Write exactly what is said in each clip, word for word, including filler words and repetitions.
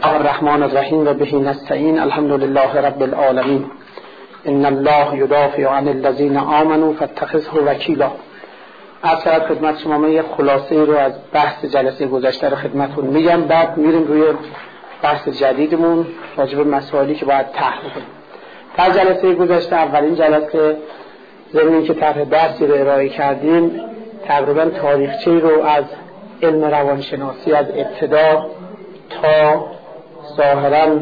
الرحمن الرحیم و به نستعین الحمد لله رب العالمین. ان الله یدافع عن الذین آمنوا فاتخذه وکیلا. از شاید خدمت شما من یک خلاصه رو از بحث جلسه گذشته رو خدمتتون میگم، بعد میریم روی بحث جدیدمون راجع به مسائلی که باید طرح کنیم. در جلسه گذشته، اولین جلسه، ضمن که طرح بحثی رو ارائه کردیم، تقریبا تاریخچه‌ای رو از علم روانشناسی از ابتدا تا ظاهراً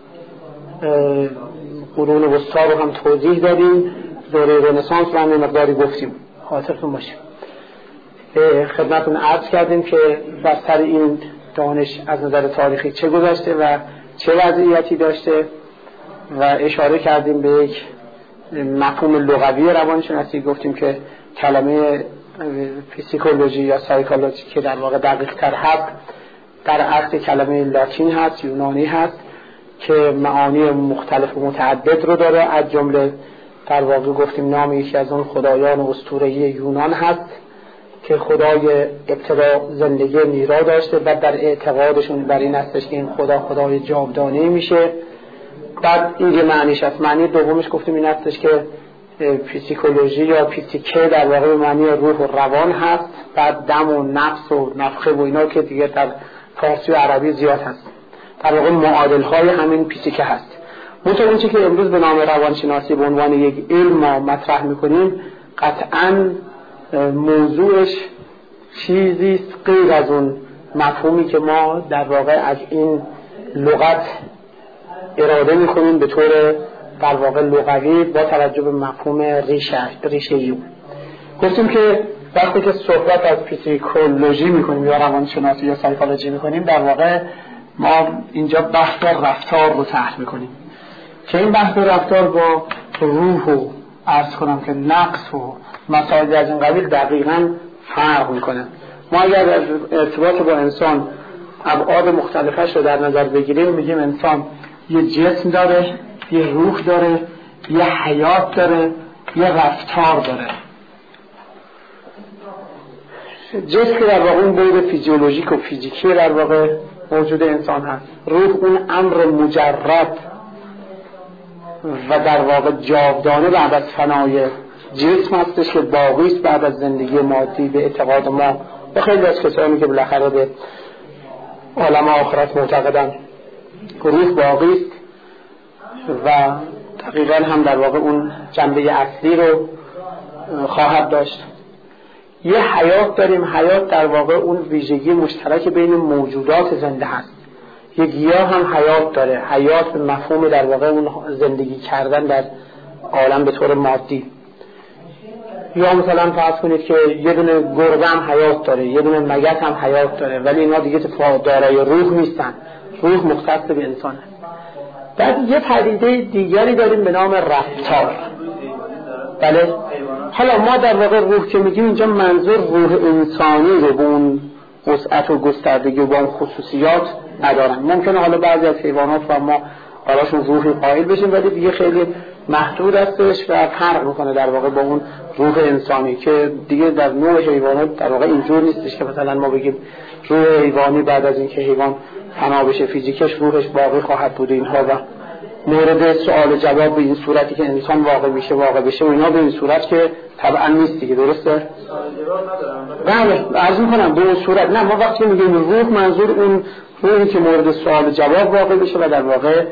قرون وسطی رو هم توضیح دادیم. دوره رنسانس رو هم مقداری گفتیم، خاطرتون باشه. خدمتتون عرض کردیم که بر سر این دانش از نظر تاریخی چه گذشته و چه وضعیتی داشته و اشاره کردیم به یک مفهوم لغوی روانشناسی. گفتیم که کلمه فیزیکولوژی یا سایکولوژی که در واقع دقیق تر هست در اصل کلمه لاتین هست، یونانی هست، که معانی مختلف و متعدد رو داره. از جمله در واقع گفتیم نام یکی از اون خدایان اسطوره‌ای یونان هست که خدای ابتدا زندگی میرا داشته و در اعتقادشون بر این هستش که این خدا خدای جاودانه میشه. بعد این یه معنیش هست. معنی دومش گفتیم این هستش که فیزیکولوژی یا فیزیکه در واقع معنی روح و روان هست. بعد دم و نفس و نفخه و اینا که دیگه در فارسی و عربی زیاد هست، در واقع معادل های همین فیزیکه هست. منطقه اون چی که امروز به نام روانشناسی به عنوان یک علم ما مطرح میکنیم، قطعاً موضوعش چیزیست غیر از اون مفهومی که ما در واقع از این لغت اراده میکنیم به طور در واقع لغوی با توجه به مفهوم ریشه ریشه‌ای. گفتیم که وقتی که صحبت از فیزیکولوژی میکنیم یا روانشناسی یا سایکولوژی میکنیم، در واقع ما اینجا بحث رفتار رو طرح میکنیم که این بحث رفتار با روح و عرض کنم که نقص و مسائل از این قبیل دقیقاً فرق میکنه. ما اگر ارتباط با انسان ابعاد مختلفش رو در نظر بگیریم، میگیم انسان یه جسم داره، یه روح داره، یه حیات داره، یه رفتار داره. جسم که در واقع اون بود فیزیولوژیک و فیزیکی در واقع موجود انسان هست. روح اون امر مجرد و در واقع جاودانه بعد از فنای جسم هستش که باقی است بعد از زندگی مادی به اعتقاد ما و خیلی از کسانی که بالاخره به عالم آخرت معتقدن. روح باقی است و دقیقاً هم در واقع اون جنبه اصلی رو خواهد داشت. یه حیات داریم. حیات در واقع اون ویژگی مشترک بین موجودات زنده هست. یه گیاه هم حیات داره. حیات به مفهوم در واقع اون زندگی کردن در عالم به طور مادی. یا مثلا فرض کنید که یه دونه گربه هم حیات داره، یه دونه مگس هم حیات داره، ولی اینا دیگه دارای روح نیستن. روح مختص به انسانه. بعد یه پدیده دیگری داریم به نام رفتار. بله، حالا ما در واقع روح که میگیم اینجا منظور روح انسانی رو به اون وسعت و گستردگی و با اون خصوصیات ندارن. ممکنه حالا بعضی از حیوانات و ما براشون روحی قائل بشیم، ولی دیگه خیلی محدود هستش و فرق میکنه در واقع با اون روح انسانی که دیگه در نوع حیوانات در واقع اینجور نیستش که مثلا ما بگیم روح حیوانی بعد از اینکه حیوان فنا بشه فیزیکش روحش باقی خواهد بود اینها و مورد سوال جواب به این صورتی که انسان واقع میشه واقع بشه و اینا به این صورت که طبعا نیست دیگه. درسته؟ نه عرض میکنم به اون صورت نه. ما وقتی میگیم روح منظور اون روحی که مورد سوال جواب واقع بشه و در واقع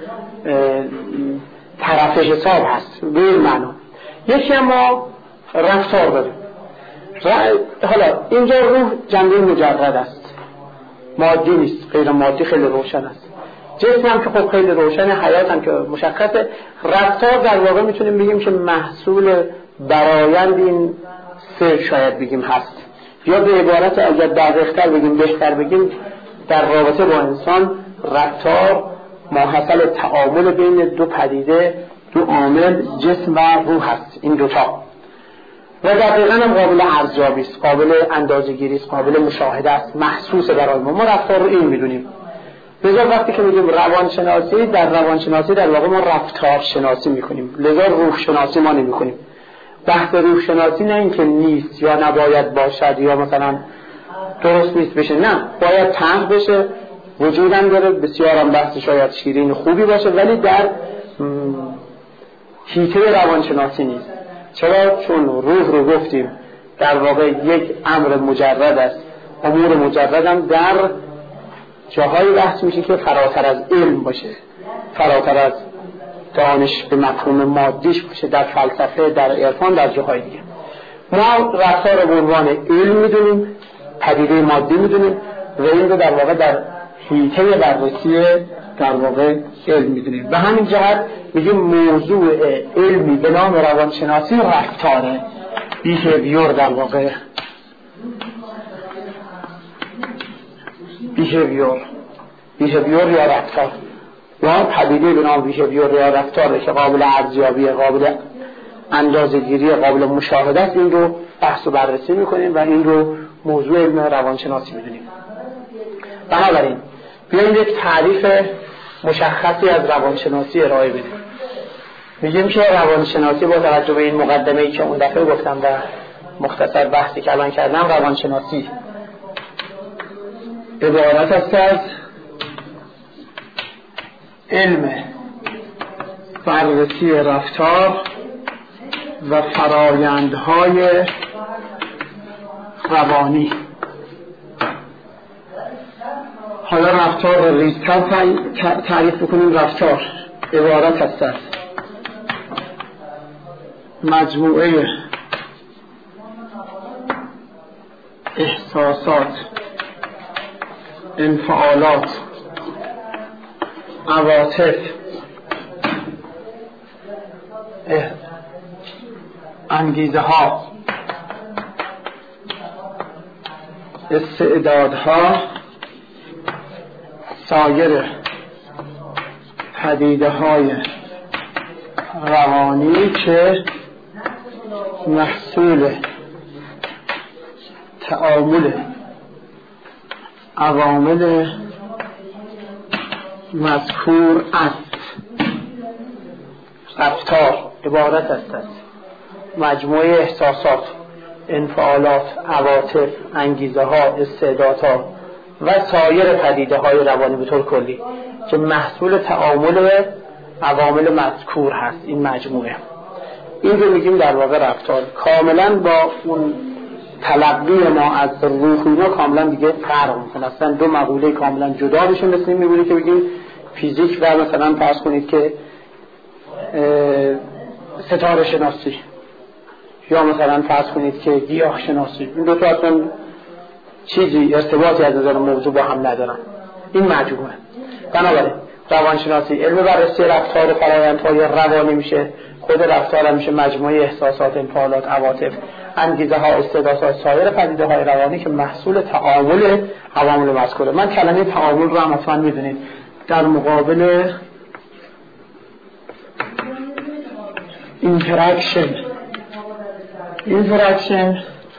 طرف حساب هست به این معنا. یکی ما رفتار داریم. حالا اینجا روح جنبه مجرد است، مادی نیست، غیر مادی خیلی روشن است. جسم هم که خب خیلی روشنه، حیات هم که مشخصه. رفتار در واقع میتونیم بگیم که محصول برآیند این سه شاید بگیم هست، یا به عبارت اگر دقیق‌تر بگیم بهتر بگیم در رابطه با انسان رفتار ماحصل تعامل بین دو پدیده، دو عامل جسم و روح هست. این دوتا و دقیقاً هم قابل ارزیابی است، قابل اندازه‌گیری است، قابل مشاهده است، محسوس برای ما. ما رفتار رو این میدونیم. لذا وقتی که میگیم روانشناسی، در روانشناسی در واقع ما رفتار شناسی میکنیم، لذا روح شناسی ما نمیکنیم. بحث روح شناسی نه اینکه نیست یا نباید باشد یا مثلا درست نیست بشه، نه، باید طرح بشه، وجودم داره، بسیار هم بحث شاید شیرین خوبی باشه، ولی در حیطه روانشناسی نیست. چرا؟ چون روح رو گفتیم در واقع یک امر مجرد است. امور مجرد هم در جاهای بحث میشه که فراتر از علم باشه، فراتر از دانش به مفهوم مادیش باشه، در فلسفه، در عرفان، در جاهای دیگه. ما رفتار رو به عنوان علم میدونیم، پدیده مادی میدونیم و این رو در واقع در حیطه بررسی در واقع علم میدونیم. به همین جهت میگیم موضوع علمی به نام روانشناسی رفتاره، بیهیویر در واقع، بیهیویر بیهیویر یا رفتار، یا پدیده به نام بیهیویر یا رفتاره که قابل ارزیابی، قابل اندازه‌گیری، قابل مشاهده است. این رو بحث و بررسی میکنیم و این رو موضوع علم روانشناسی میدونیم. بنابراین بیاییم یک تعریف مشخصی از روانشناسی ارائه بدیم. میگیم که روانشناسی با توجه به این مقدمه‌ای که اون دفعه گفتم و مختصر بحثی که الان کردم، روانشناسی عبارت است از علم بررسی رفتار و فرایندهای روانی. حالا رفتار رو ریزتر تعریف بکنیم. رفتار عبارت است از مجموعه احساسات، انفعالات، عواطف، انگیزه ها، استعدادها، سایر پدیده های روانی که محصول تعامل عوامل مذکور است. رفتار عبارت است از مجموعه احساسات، انفعالات، عواطف، انگیزه ها، استعدادها و سایر پدیده های روانی به طور کلی که محصول تعامل عوامل مذکور هست. این مجموعه، این رو میگیم در واقع رفتار. کاملا با اون تلقی ما از روح اینا کاملا دیگه فرق میکنه. اصلا دو مقوله کاملا جدا بشه. مثل این میبینی که بگیم فیزیک و مثلا فرض کنید که ستاره شناسی، یا مثلا فرض کنید که گیاه شناسی. این دو تا اصلا چیزی ارتباطی از نظر موضوع با هم ندارن. این مجموعه. بنابراین روانشناسی علم بررسی رفتار و فرآیندهای روانی میشه. خود رفتار هم میشه مجموعه احساسات، انفعالات، عواطف، انگیزه ها، استعدادها، سایر پدیده های روانی که محصول تعامل عوامل مذکوره. من کلمه تعامل رو هم حتما میدونید. در مقابل اینتراکشن، اینتراکشن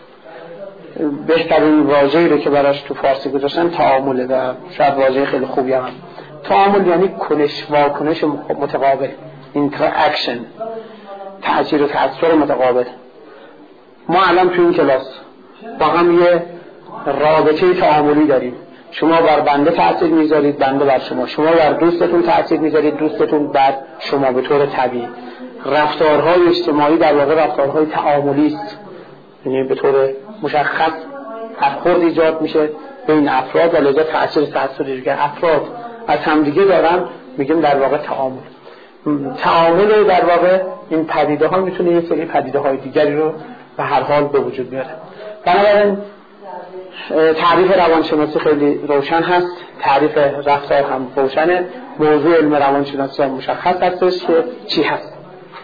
بهترین واژه‌ای رو که براش تو فارسی گذاشتن تعامله و شاید واژه خیلی خوبی هم. تعامل یعنی کنش، واکنش متقابل، اینتراکشن، تأثیر و تأثیر متقابل. ما الان تو این کلاس با هم یه رابطه تعاملی داریم. شما بر بنده تأثیر میذارید، بنده بر شما، شما بر دوستتون تأثیر میذارید، دوستتون بر شما. به طور طبیعی رفتارهای اجتماعی در واقع رفتارهای تعاملی است، یعنی به طور مشخص برخورد ایجاد میشه بین افراد و لذا تأثیر تأثیری که افراد از همدیگه دارن میگیم در واقع تعامل. تعامل در واقع این پدیده ها میتونه یه سری پدیده های دیگری رو به هر حال به وجود بیاره. بنابراین تعریف روانشناسی خیلی روشن هست، تعریف رفتار هم روشنه، موضوع علم روانشناسی هم مشخص هستش که چی هست.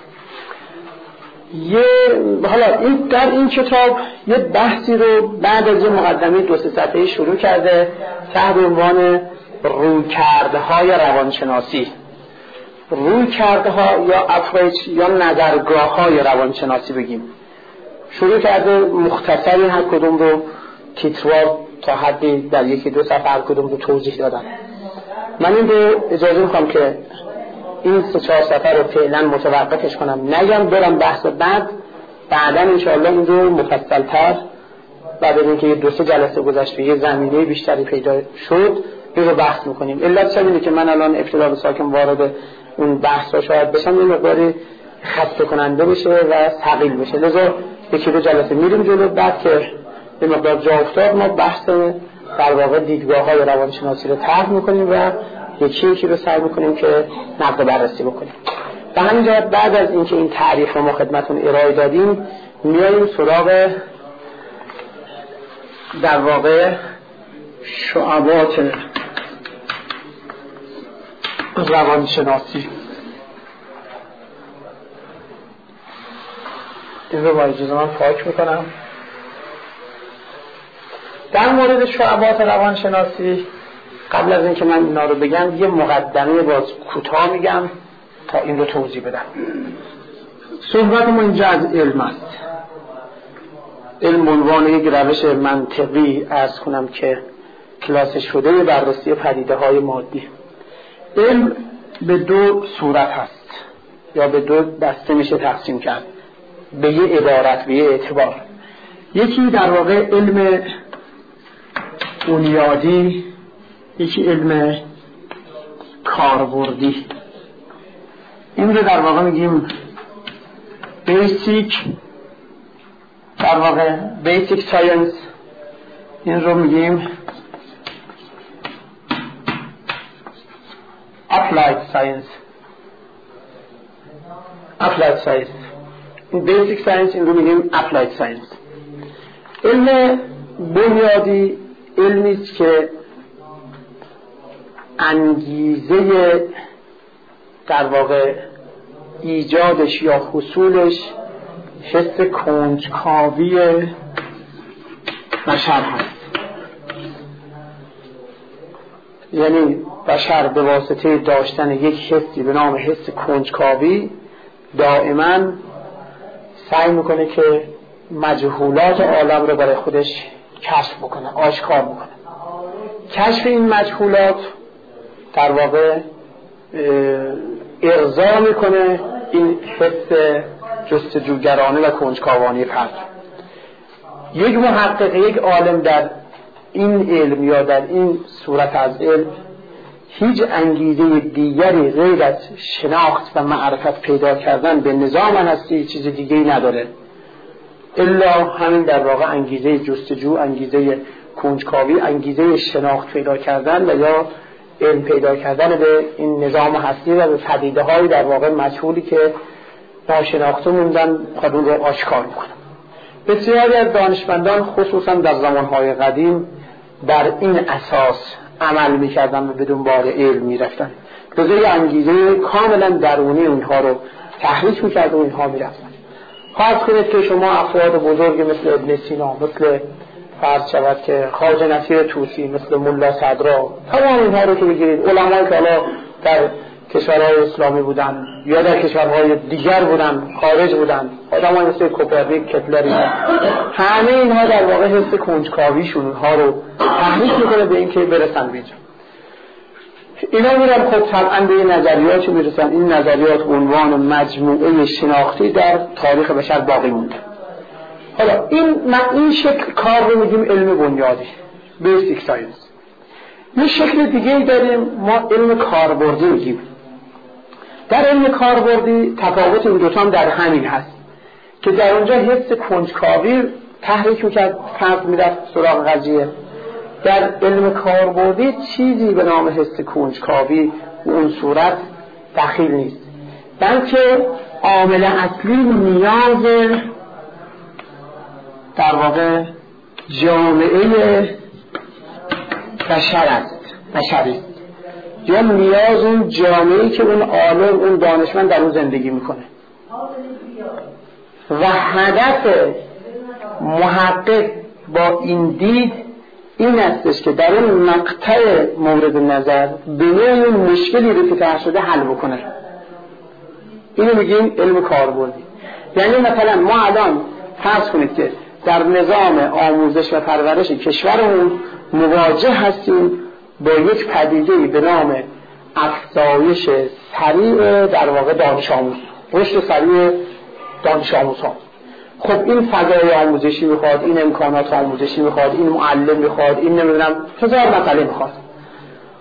یه حالا این در این کتاب یه بحثی رو بعد از یه مقدمه دو سه صفحه‌ای شروع کرده تحت عنوان رویکردهای روانشناسی. رویکردها یا اپروچ یا نظرگاه‌های روانشناسی بگیم. شروع کرده مختصری هر کدوم رو تیتروار تا حدی در یکی دو صفحه هر کدوم رو توضیح دادم. من این رو اجازه میخوام که این سه چهار صفحه رو فعلا متوقفش کنم، نگم برم بحث بعد بعدا انشاءالله این رو مفصل‌تر بعد از اینکه دو سه جلسه گذشته یه زمینه بیشتری پیدا شد این رو بحث میکنیم. علت اینه که من الان ابتدا به ساکن وارد اون بحث ها شاید بشم، این مقداری خسته کننده بشه و ثقیل بشه، لذا یکی دو جلسه میریم جلو، بعد که به مقدار جا افتاد ما بحث در واقع دیدگاه های روانشناسی رو طرح میکنیم و یکی یکی رو سعی میکنیم که نقد بررسی بکنیم. به همین جهت بعد از اینکه این تعریف رو ما خدمتتون ارائه دادیم میاییم سراغ در واقع شعبات روانشناسی. این رو با اجازه من پاک میکنم. در مورد شعبات روانشناسی قبل از اینکه من اینا رو بگم یه مقدمه باز کوتاه میگم تا این رو توضیح بدم. صحبت ما اینجا از علم است. علم عنوان یک روش منطقی عرض کنم که کلاس شده بررسی پدیده های مادی. علم به دو صورت هست یا به دو دسته میشه تقسیم کرد، به یه عبارت، به یه اعتبار. یکی در واقع علم بنیادی، یکی علم کاربردی. این رو در واقع میگیم بیسیک، در واقع بیسیک ساینس. این رو میگیم اپلاید ساینس. اپلاید ساینس این بیسیک ساینس، این رو میگیم اپلاید ساینس. علم بنیادی علمی است که انگیزه در واقع ایجادش یا حصولش حس کنجکاوی بشر هست. یعنی بشر به واسطه داشتن یک حسی به نام حس کنجکاوی دائما سعی میکنه که مجهولات عالم رو برای خودش کشف بکنه، آشکار بکنه. کشف این مجهولات در واقع ارضا میکنه این حس جستجوگرانه و کنجکاوانه فرد. یک محقق، یک عالم در این علم یا در این صورت از علم هیچ انگیزه دیگری غیر از شناخت و معرفت پیدا کردن به نظام هستی چیز دیگری نداره الا همین در واقع انگیزه جستجو، انگیزه کنجکاوی، انگیزه شناخت پیدا کردن و یا علم پیدا کردن به این نظام هستی و به پدیده های در واقع مجهولی که ناشناخته موندن خود اون رو آشکار میکنن. بسیاری از دانشمندان خصوصا در زمانهای قدیم بر این اساس عمل میکردن و به دنبال علم میرفتن. بزرگ انگیزه کاملا درونی اونها رو تحریک میکرد و اینها میرفتن. فرض کنید که شما افراد بزرگ مثل ابن سینا، مثل فرض شود که خواجه نصیر طوسی، مثل ملا صدرا، تمام اینها رو که بگیرید، علمایی که حالا در کشورهای اسلامی بودن یا در کشورهای دیگر بودن، خارج بودن، آدمای مثل کوپرنیک، کپلر، همه اینها در واقع حس کنجکاویشون اونها رو تحریک میکنه به اینکه برسن به اینجا. اینا میرن خب طبعا به نظریاتی میرسن. این نظریات عنوان مجموعه شناختی در تاریخ بشر باقی مونده. حالا این من این شکل کار رو میگیم علم بنیادی، بیسیک ساینس. یه شکل دیگه داریم ما علم کاربردی میگیم. در علم کاربردی تفاوت این دوتا هم در همین هست که در اونجا حس کنجکاوی تحریک میکرد، فرد میرفت سراغ قضیه. در علم کاربردی چیزی به نام حس کنجکاوی اون صورت دخیل نیست، بلکه عامل اصلی نیاز در واقع جامعه بشر است، بشری، یا نیاز اون جامعه‌ای که اون عالم، اون دانشمند در اون زندگی میکنه. و هدف محقق با این دید این استش که در اون مقطع مورد نظر به نوع مشکلی رو که طرح شده حل بکنه. اینو میگیم علم کاربردی. یعنی مثلا ما الان فرض کنید که در نظام آموزش و پرورش کشورمون مواجه هستیم با یک پدیده‌ای به نام افزایش سریع در واقع دانش آموز، رشد سریع دانش آموزها. خب این فضای آموزشی میخواد، این امکانات آموزشی میخواد، این معلم میخواد، این نمیدونم هزار مسئله میخواد.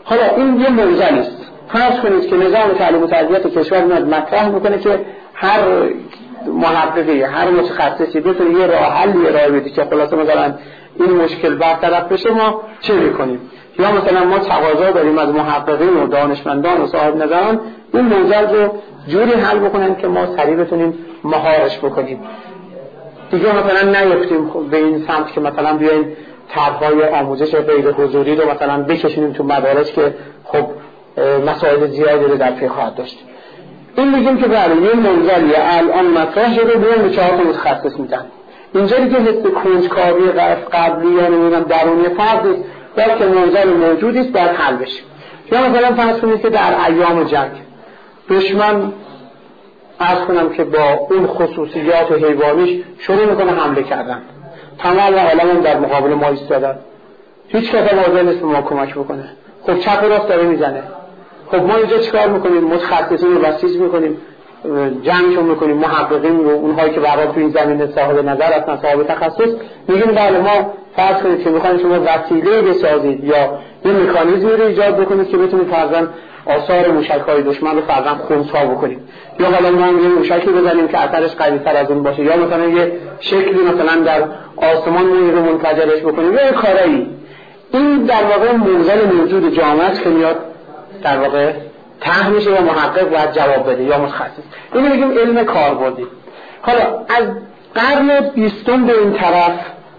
حالا این یه موضوع است. فرض کنید که نظام تعلیم و تربیت کشور میاد مطرح میکنه که هر محققی، هر متخصصی بتونه یه راه حلی ارائه بده که خلاصه مثلا این مشکل برطرف بشه، ما چه میکنیم؟ یا مثلا ما تقاضا داریم از محققین و دانشمندان و صاحب نظران این موضوع رو جوری حل بکنن که ما سریع بتونیم مهارش بکنیم. دیگه مثلا نیفتیم به این سمت که مثلا بیایم طرح‌های آموزش غیر حضوری رو مثلا بکشونیم تو مدارس که خب مسائل زیادی رو در پی خواهد داشت. این میگیم که برای این موضوعی الان مطرح شده بیان به چهار تا متخصص میدن. اینجا دیگه حس کنجکاوی قبلی یا نمیدونم درونی فرد نیست، بلکه موضوع موجودی است در حل بشه. یا مثلا فرض کنید که در ایام جنگ دشمن عرض کنم که با اون خصوصیات حیوانیش شروع میکنه حمله کردن، تمام عالم در مقابل ما ایستادن، هیچ کس حاضر نیست به ما کمک بکنه. خب چپ و راست داره میزنه. خب ما اینجا چیکار میکنیم؟ متخصصین رو بسیج میکنیم، جمعشون میکنیم، محققین رو، اونهایی که برای تو این زمینه صاحب نظر هستن، صاحب تخصص، میگیم بله ما فرض کنید که میخوایم شما وسیله بسازید یا یه مکانیزمی رو ایجاد بکنید که بتونید فرضاً آثار موشک‌های دشمن رو فرضاً خنثی بکنید، یا حالا ما هم یه موشکی بزنیم که اثرش قوی‌تر از اون باشه، یا مثلا یه شکلی مثلا در آسمان رو منفجرش بکنیم، یا کارایی. این در واقع موزل موجود جامعه است که میاد در واقع طرح میشه و محقق باید جواب بده یا متخصص. اینو میگیم علم کاربردی. حالا از قرن بیستم به این طرف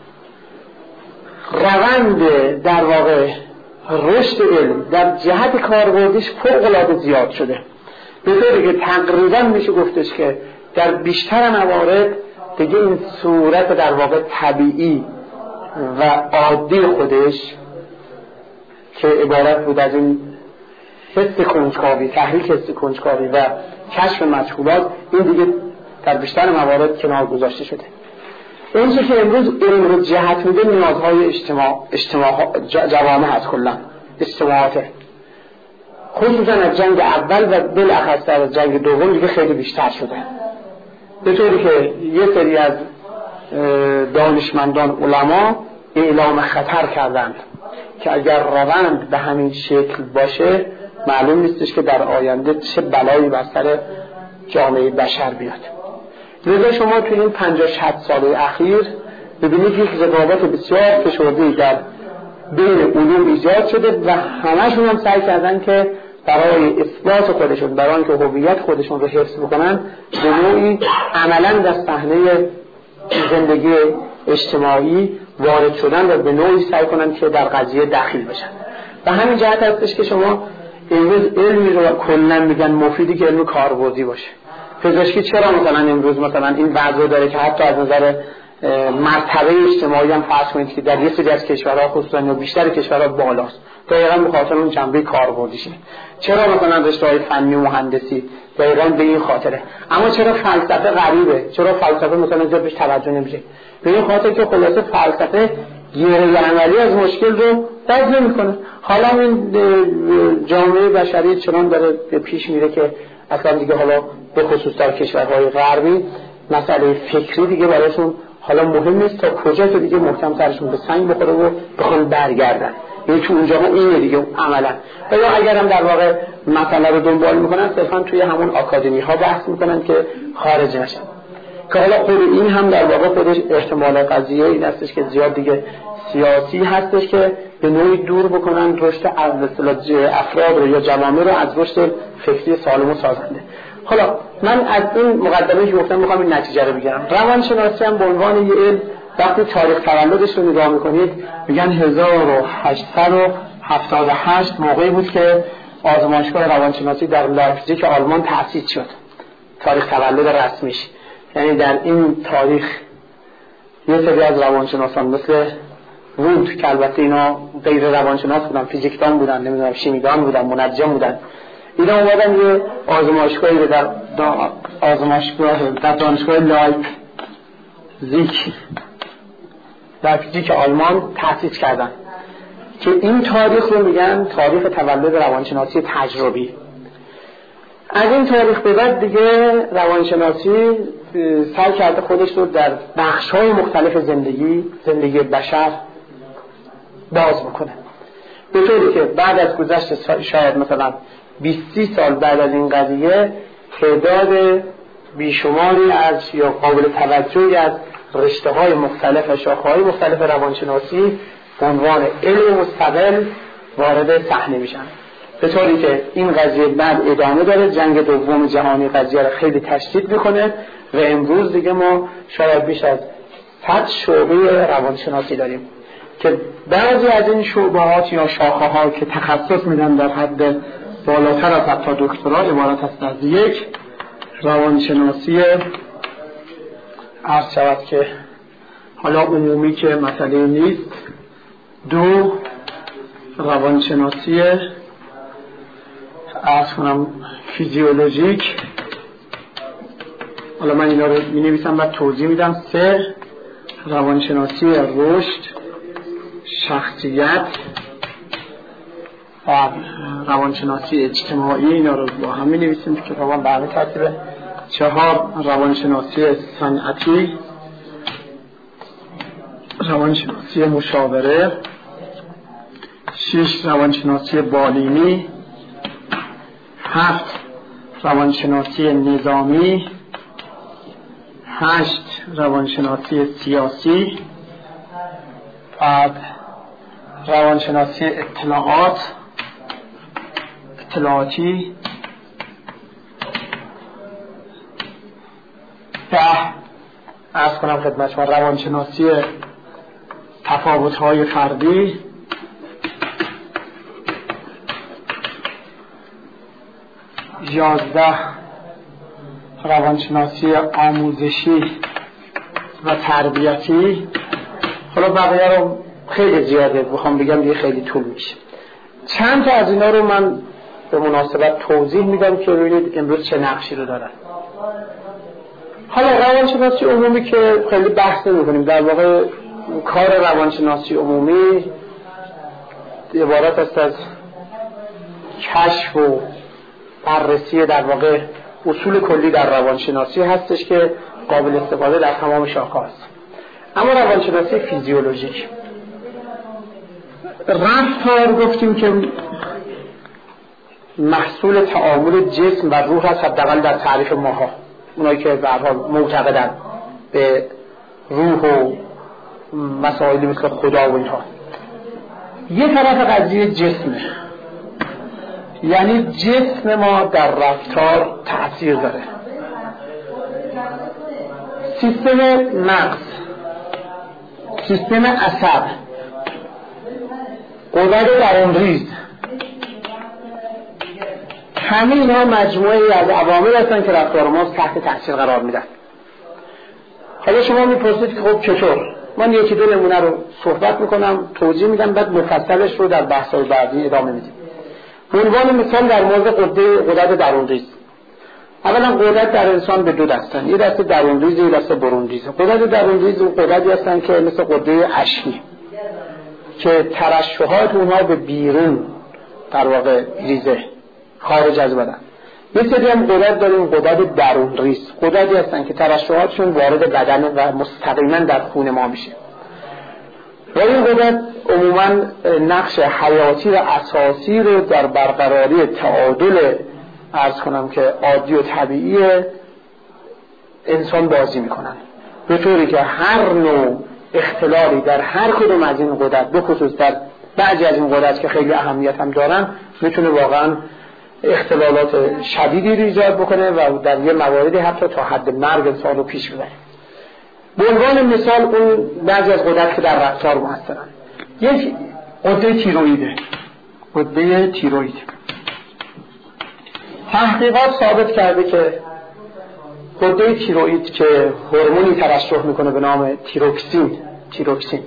روند در واقع رشد علم در جهت کاربردیش فوق‌العاده زیاد شده، به طوری که تقریبا میشه گفتش که در بیشتر موارد دیگه این صورت در واقع طبیعی و عادی خودش که عبارت بود از این حس کنجکاوی، تحریک حس کنجکاوی و کشف مجهولات، این دیگه در بیشتر موارد کنار گذاشته شده. اون چیزی که امروز علم رو جهت میده نیازهای اجتماع اجتماع جوامع هست، کلا اجتماعاته، خصوصا از جنگ اول و بالاخص از جنگ دوم دیگه خیلی بیشتر شده، به طوری که یه سری از دانشمندان علما اعلام خطر کردند که اگر روند به همین شکل باشه معلوم نیستش که در آینده چه بلایی بر سر جامعه بشر بیاد. لذا شما توی این پنجاه شصت ساله اخیر ببینید یک رقابت بسیار فشرده در بین علوم ایجاد شده و همشون هم سعی کردن که برای اثبات خودشون، برای اینکه هویت خودشون رو حفظ بکنن، به نوعی عملاً در صحنه زندگی اجتماعی وارد شدن و به نوعی سعی کنن که در قضیه دخیل بشن. و همین جهت هستش که شما امروز علمی رو کلاً میگن مفیدی که علم کاربردی باشه. پزشکی چرا مثلا امروز مثلا این وضع داره که حتی از نظر مرتبه اجتماعی هم فرض کنید که در یه سری از کشورها خصوصا یا بیشتر کشورها بالاست، دقیقاً به خاطر اون جنبه کاربردیشه. چرا مثلا رشته‌های فنی و مهندسی دقیقاً به این خاطره. اما چرا فلسفه غریبه؟ چرا فلسفه مثلا زیاد بهش توجه نمیشه؟ به این خاطر که خلاصه فلسفه گیره عملی از مشکل رو باز نمی‌کنه. حالا این جامعه بشری چنان داره پیش میره که اصلا دیگه حالا به خصوص در کشورهای غربی مسئله فکری دیگه براشون حالا مهم نیست تا کجا که دیگه محکم ترشون به سنگ بخوره و بخوان برگردن. یعنی تو اونجا اینه دیگه عملا. یا اگر هم در واقع مسئله رو دنبال میکنن صرفا توی همون آکادمی ها بحث میکنن که خارج نشن. که حالا خود این هم در واقع خودش احتمال قضیه این هستش که زیاد دیگه سیاسی هستش که به نوعی دور بکنن رشد افراد رو یا جوامع رو از رشد فکری سالم و سازنده. حالا من از این مقدمه که گفتم میخوام این نتیجه رو بگیرم. روانشناسی هم به عنوان یه علم وقتی تاریخ تولدش رو نگاه میکنید میگن هزار و هشتصد و هفتاد و هشت موقعی بود که آزمایشگاه روانشناسی در لایپزیگ آلمان تأسیس شد، تاریخ تولد رسمیش. یعنی در این تاریخ یه سری از روانشناسان مثل ووند که البته اینا غیر روانشناس بودن، فیزیکدان بودن، نمیدونم شیمیدان بودن، منجم بودن، اینا اومدن یه آزمایشگاهی رو در آزمایشگاه در دانشگاه لایپزیگ لایپزیگ آلمان تأسیس کردن که این تاریخ رو میگن تاریخ تولد روانشناسی تجربی. از این تاریخ به بعد دیگه روانشناسی سعی کرده خودش رو در بخش‌های مختلف زندگی زندگی بشر باز بکنه به طوری که بعد از گذشت شاید مثلا بیست سال بعد از این قضیه تعداد بیشماری از یا قابل توجهی از رشته‌های مختلف و شاخه‌های مختلف روانشناسی به عنوان علم مستقل وارد صحنه میشن، به طوری که این قضیه بعد ادامه داره. جنگ دوم جهانی قضیه رو خیلی تشدید میکنه و امروز دیگه ما شاید بیش از صد شعبه روانشناسی داریم که بعضی از این شعبهات یا شاخه‌ها که تخصص میدن در حد بالاتر از حتی دکترا عبارت است از یک روانشناسی عرض شود که حالا عمومی که مسئله نیست، دو روانشناسی عرض کنم فیزیولوژیک، حالا من اینا رو می نویسم و توضیح میدم، سه روانشناسی رشد شخصیت و روانشناسی اجتماعی، اینا رو با هم می نویسیم که طبعا به همه ترتیبه. چهار روانشناسی صنعتی، روانشناسی مشاوره، شش روانشناسی بالینی، هفت روانشناسی نظامی، هشت روانشناسی سیاسی، بعد روانشناسی اطلاعات اطلاعاتی، ده عرض کنم خدمت شما روانشناسی تفاوت‌های فردی، یازده روانشناسی آموزشی و تربیتی. حالا بقیه رو خیلی زیاده بخوام بگم دیگه خیلی طول میشه. چند تا از اینا رو من به مناسبت توضیح میدم که ببینید امروز چه نقشی رو دارن. حالا روانشناسی عمومی که خیلی بحث نمی‌کنیم، در واقع کار روانشناسی عمومی عبارت است از کشف و بررسی در واقع اصول کلی در روانشناسی هستش که قابل استفاده در تمام شاخه‌ها است. اما روانشناسی فیزیولوژیک، رفتار گفتیم که محصول تعامل جسم و روح هست، حداقل در تعریف ماها، اونایی که به هر حال معتقدن به روح و مسائلی مثل خدا و اینها. یه طرف قضیه جسمه، یعنی جسم ما در رفتار تأثیر داره. سیستم مغز، سیستم عصب، غدد درون‌ریز، همه اینها مجموعه از عوامل هستن که رفتار ما تحت تأثیر قرار میدن. حالا شما میپرسید که خب چطور؟ من یکی دو نمونه رو صحبت میکنم، توضیح میدم، بعد مفصلش رو در بحث‌های بعدی ادامه میدیم. به عنوان مثال در مورد غده غدد درون‌ریز، اولا غدد در انسان به دو دستن، یه دسته درون‌ریز، یه دسته برون‌ریز. غدد درون‌ریز اون غددی هستن که مثل غده اشکی که ترشحات اونها به بیرون در واقع ریزه، خارج از بدن. یه سری هم غدد داریم غدد درون‌ریز، غددی هستن که ترشحاتشون وارد بدن و مستقیما در خون ما میشه. و این غدد عموما نقش حیاتی و اساسی رو در برقراری تعادل عرض کنم که عادی و طبیعی انسان بازی میکنن، به طوری که هر نوع اختلالی در هر کدوم از این غدد، به خصوص در بعضی از این غدد که خیلی اهمیت هم دارن، میتونه واقعا اختلالات شدیدی رو ایجاد بکنه و در یه مواردی حتی تا حد مرگ انسان رو پیش ببره. به عنوان مثال اون بعضی از غدد که در رفتار مؤثرن، یک غده تیروئیده، غده تیروئید. تحقیقات ثابت کرده که غده تیروئید که هورمونی ترشح میکنه به نام تیروکسین، تیروکسین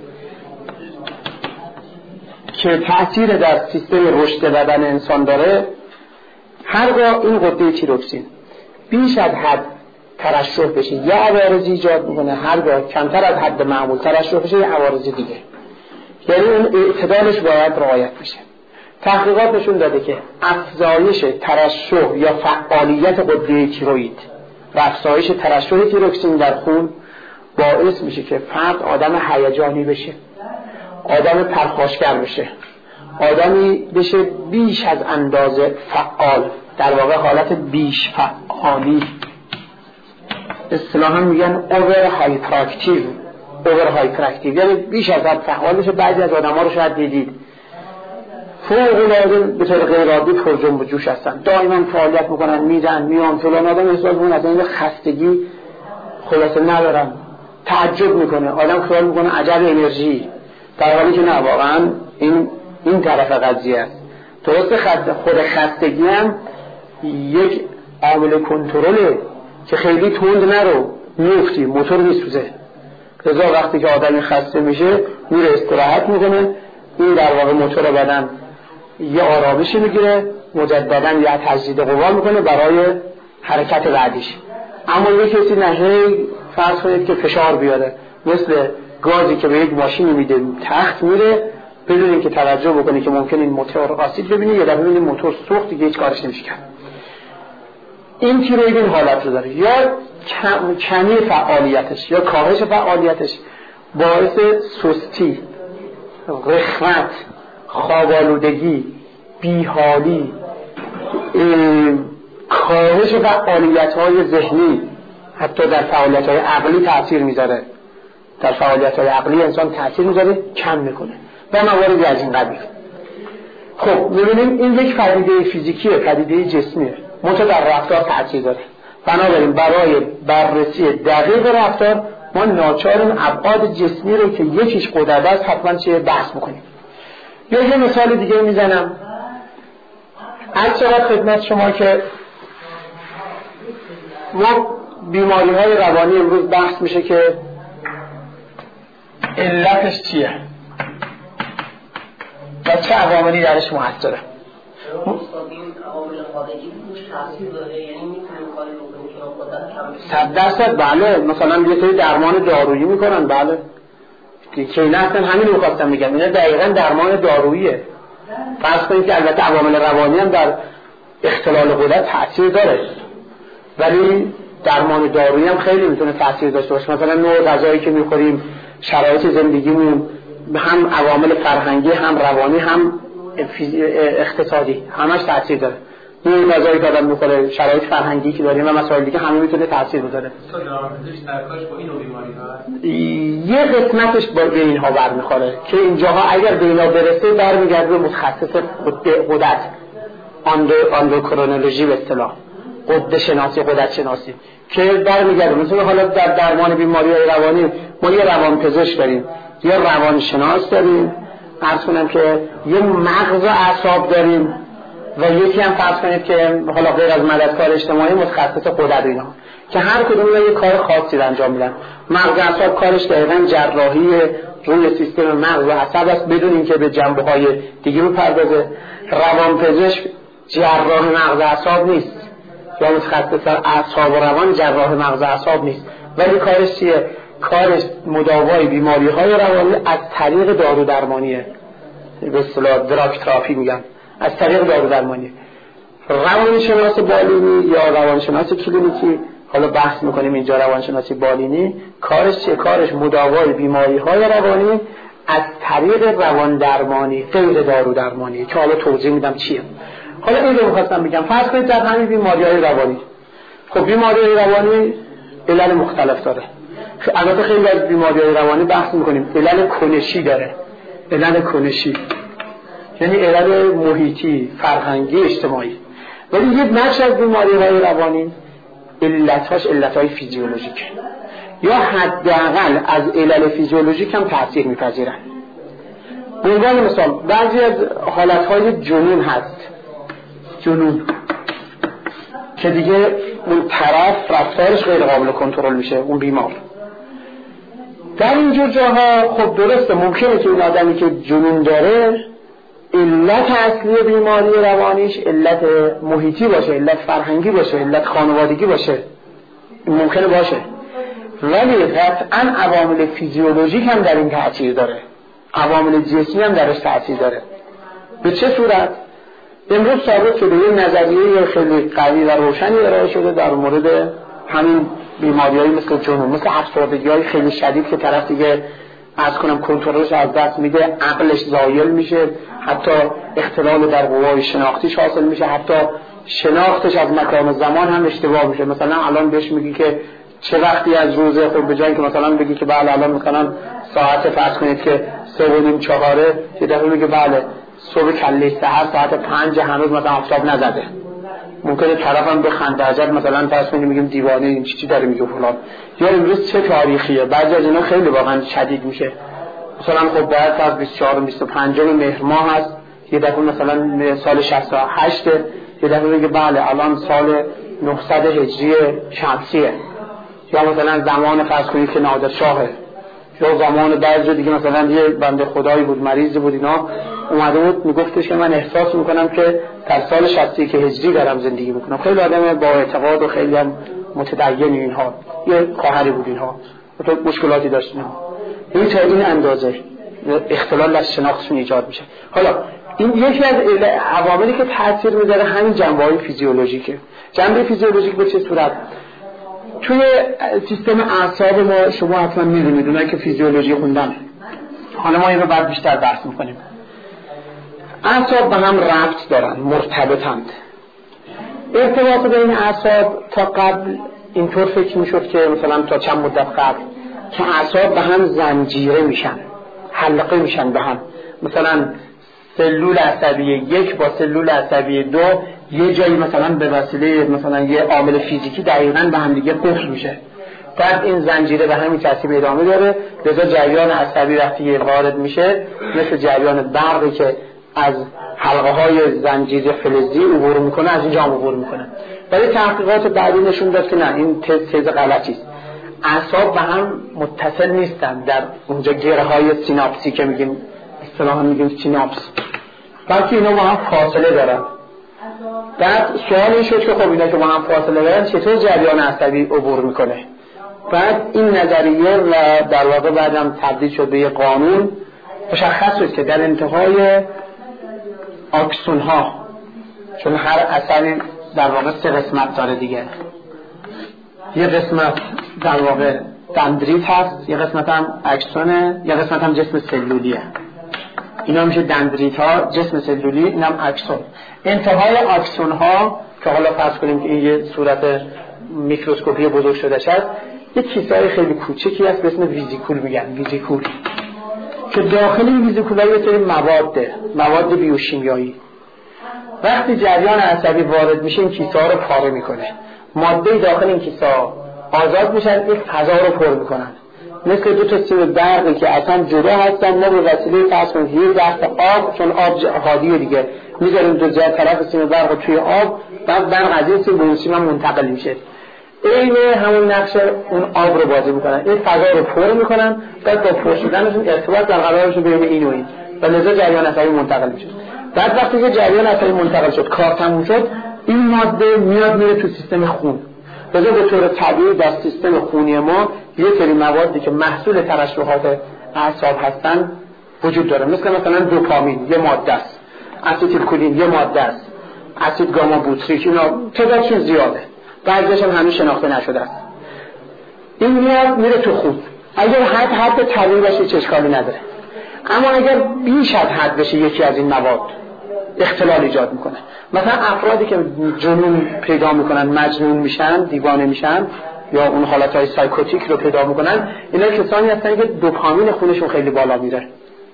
که تأثیر در سیستم رشد بدن انسان داره، هرگاه این غده تیروکسین بیش از حد ترشح بشه یه عوارضی ایجاد میکنه، هرگاه کمتر از حد معمول ترشح بشه یه عوارض دیگه، یعنی اون اعتدالش باید رعایت بشه. تحقیقات نشون داده که افزایش ترشح یا فعالیت غده تیروئید و افزایش ترشح تیروکسین در خون باعث میشه که فرد آدم هیجانی بشه، آدم پرخاشگر بشه، آدمی بشه بیش از اندازه فعال، در واقع حالت بیش فعالی، اصطلاحاً میگن اوور هایپراکتیو، اوور هایپراکتیو یعنی بیش از حد فعال بشه. بعضی از آدم‌ها رو شاید دیدید فوق العاده به طور غیر عادی پر جنب و جوش هستن، دائما فعالیت میکنن، میرن میان، فلان. آدم احساس میکنه از این خستگی خلاصه ندارن، تعجب میکنه، آدم خیال میکنه عجب انرژی، در حالی که نه، واقعا این این طرف قضیه است. درسته خد... خود خستگی هم یک عامل کنترله که خیلی تند نرو، میفتی، موتور میسوزه. لذا وقتی که آدم خسته میشه میره استراحت میکنه، این در واقع موتور بدن یه آرامشی میگیره، مجددا یه تجدید قوا میکنه برای حرکت بعدیش. اما یه کسی نهی فرض کنید که فشار بیاره، مثل گازی که به یک ماشینی میده تخت میره بدون اینکه توجه بکنه که ممکن این موتور آسیب ببینه، یا دفعه ببینید موتور سوخت دیگه هیچ کارش نمیشه کرد. این تیروید این حالت رو داره، یا کم، کمی فعالیتش یا کاهش فعالیتش باعث سستی، رخوت، خواب‌آلودگی، بیحالی، کاهش فعالیت‌های ذهنی، حتی در فعالیت‌های عقلی تأثیر میذاره. در فعالیت‌های عقلی انسان تأثیر میذاره، کم میکنه و مواردی از این قبیل. خب می‌بینیم این یک پدیده فیزیکیه، پدیده جسمیه، منتها در رفتار تأثیر داره. بنابراین برای بررسی دقیق رفتار ما ناچاریم ابعاد جسمی رو که یکیش قدرت است حتما چه بحث بکنیم. یا یه مثال دیگه میزنم. از چقدر خدمت شما که ما بیماری های روانی امروز بحث میشه که علتش چیه و چه عواملی درش مؤثره. صد درصد بله. مثلا یه سری درمان دارویی میکنن، بله که این اصلا همین رو خواستم میگم، اینا دقیقا درمان داروییه. فرض کنید که البته عوامل روانی هم در اختلال قدرت تأثیر داره، ولی درمان دارویی هم خیلی میتونه تأثیر داشته باشه. مثلا نوع غذایی که میخوریم، شرایط زندگیمون، هم عوامل فرهنگی، هم روانی، هم اقتصادی، همش تأثیر داره. نوع غذایی که آدم میخوره، شرایط فرهنگی که داریم و مسائل دیگه همه میتونه تأثیر بذاره. یه قسمتش با به اینها برمیخوره که اینجاها اگر به اینا برسه برمیگرده به متخصص قدرت، اندوکرونولوژی به اصطلاح، قدرت شناسی، قدرت شناسی که برمیگرده. مثلا حالا در درمان بیماری‌های روانی ما یه روانپزشک داریم، یه روانشناس داریم، عرض کنم که یه مغز و اعصاب داریم و یکی هم فرض کنید که حالا غیر از مددکار اجتماعی متخصص قدرت اینا، که هر کدوم یه کار خاصی رو انجام میدن. مغز و اعصاب کارش دقیقاً جراحی روی سیستم مغز و اعصاب است بدون اینکه به جنبه‌های دیگه بپردازه. روانپزشک جراح مغز و اعصاب نیست، یا متخصص اعصاب و روان جراح مغز و اعصاب نیست، ولی کارش چیه؟ کارش مداوای بیماری‌های روانی از طریق دارو درمانیه، به اصطلاح دراگ تراپی میگن، از طریق دارو درمانی. روانشناس بالینی یا روانشناس کلینیکی، حالا بحث میکنیم اینجا روانشناسی بالینی، کارش چیه؟ کارش مداوای بیماری‌های روانی از طریق روان درمانی، غیر دارو درمانی، که حالا توضیح میدم چیه. حالا این رو می‌خواستم بگم. فرض کنید در همین بیماری‌های روانی، خب بیماری‌های روانی علل مختلف داره. البته خیلی از بیماری‌های روانی بحث می‌کنیم علل کنشی داره. علل کنشی یعنی علل محیطی، فرهنگی، اجتماعی. ولی یه بخش از بیماری‌های روانی علت‌هاش علت‌های فیزیولوژیکه، یا حداقل از علل فیزیولوژیک هم تأثیر می‌پذیرن. به عنوان مثال بعضی از حالت‌های جنون هست، جنون که دیگه اون طرف رفتارش غیر قابل کنترل میشه، اون بیمار. در اینجور جاها خب درسته ممکنه که این آدمی که جنون داره علت اصلی بیماری روانیش علت محیطی باشه، علت فرهنگی باشه، علت خانوادگی باشه، ممکنه باشه، ولی قطعاً عوامل فیزیولوژیک هم در این تأثیر داره، عوامل جسمی هم درش تأثیر داره. به چه صورت؟ امروز ثابت شده یه نظریه خیلی قوی و روشنی ارائه شده در مورد همین بیماری‌های مثل جنون، مثل افسردگی‌های خیلی شدید که طرف دیگه از کنم کنترلش از دست میده، عقلش زایل میشه، حتی اختلال در قوای شناختیش حاصل میشه، حتی شناختش از مکان و زمان هم اشتباه میشه. مثلا الان بهش میگی که چه وقتی از روزه، خب به جای که مثلا بگی که بله الان مثلا ساعت فرض کنید که سه و نیم چهاره، یه دفعه میگه بله صبح کله سحر ساعت پنج هنوز مثلا آفتاب نزده. ممکنه طرفم بخنده عجب مثلا فرض کنیم میگیم دیوانه این چی چی داره میگه فلان، یا امروز چه تاریخیه. بعضی از اینا خیلی واقعا شدید میشه. مثلا خب بعد از بیست و چهار و بیست و پنج مهر ماه هست، یه دفعه مثلا سال شصت و هشت، یه دفعه میگه بله الان سال نهصد هجری شمسیه، یا مثلا زمان فرض کنید که نادرشاهه، یا زمان بعضی دیگه مثلا یه بنده خدایی بود مریضی بود اینا اومده بود میگفتش که من احساس میکنم که در سال شصت که هجری دارم زندگی میکنم. خیلی آدم با اعتقاد و خیلی هم متدین اینها، یه خواهری بود اینها تو مشکلاتی داشتیم. این تا این اندازه اختلال از شناختشون ایجاد میشه. حالا این یکی از عواملی که تاثیر میذاره همین جنبه‌های فیزیولوژیکه. جنبه فیزیولوژیک به چه صورت؟ توی سیستم اعصاب ما شما حتما میدونید اونایی که فیزیولوژی خوندن، حالا ما این رو بعد بیشتر بحث میکنیم. اعصاب به هم ربط دارن، مرتبطند. ارتباط بین اعصاب تا قبل اینطور فکر میشد که مثلا تا چند مدت قبل که اعصاب به هم زنجیره میشن، حلقه میشن به هم. مثلا سلول عصبی یک با سلول عصبی دو یه جایی مثلا به وسیله مثلا یه عامل فیزیکی دقیقاً به هم دیگه قفل میشه. بعد این زنجیره به همین ترتیب ادامه داره. لذا جریان عصبی وقتی وارد میشه مثل جریان برقی که از حلقه های زنجیره فلزی عبور میکنه از اینجا هم عبور میکنه. ولی تحقیقات بعدی نشون داد که نه، این تز تز غلطی است. اعصاب به هم متصل نیستن در اونجا گره های سیناپسی که میگیم اصطلاحا میگیم سیناپس، بلکه اینا با هم فاصله دارن. بعد سوال این شد که خب اینا که با هم فاصله دارن چطور جریان عصبی عبور میکنه؟ بعد این نظریه و در واقع بعدم تبدیل شد به یه قانون مشخص شد که در انتهای آکسون ها، چون هر عصبی در واقع سه قسمت داره دیگه، یه قسمت در واقع دندریت هست، یه قسمت هم اکسونه، یه قسمت هم جسم سلولیه. اینا میشه دندریت ها، جسم سلولی، این هم اکسون. انتهای اکسون ها که حالا فرض کنیم که این یه صورت میکروسکوپی بزرگ شده شد، یه کیسه خیلی کوچکی هست به اسم ویزیکول میگن، ویزیکول، که داخل این ویزیکول ها یه سری مواد مواد بیوشیمیایی. وقتی جریان عصبی وارد میشه این کیسه ها رو پاره میکنه، ماده داخل این کیسه ها آزاد میشن، یک فضا رو پر میکنن، مثل دو تا سیم برقی که اصلا جدا هستن. ما به وسیله فرض کنید یه ظرف آب، چون آب هادیه دیگه، میذاریم دو جهت طرف سیم برق توی آب، بعد برق از این سیم به اون سیم منتقل میشه. این همون نقش اون آب رو بازی میکنن، این فضا رو پر میکنن، بعد با پر شدنشون ارتباط برقرارشون بین این و این و لذا جریان عصبی منتقل میشه. بعد وقتی که جریان عصبی منتقل شد، کار تموم شد، این ماده میاد میره تو سیستم خون. لذا به طور طبیعی در سیستم خونی ما یه سری موادی که محصول ترشحات اعصاب هستن وجود داره، مثل مثلا دوپامین یه ماده است، استیلکولین یه ماده است، اسید گاما بوتریک، اینا تعدادشون زیاده، بعضیش هم هنوز شناخته نشده است. این میاد میره تو خون. اگر حد حد طبیعی باشه چه اشکالی نداره، اما اگر بیش از حد بشه یکی از این مواد اختلال ایجاد میکنه. مثلا افرادی که جنون پیدا میکنن، مجنون میشن، دیوانه میشن، یا اون حالتهای سایکوتیک رو پیدا میکنن، اینا کسانی هستن که دوپامین خونشون خیلی بالا میره.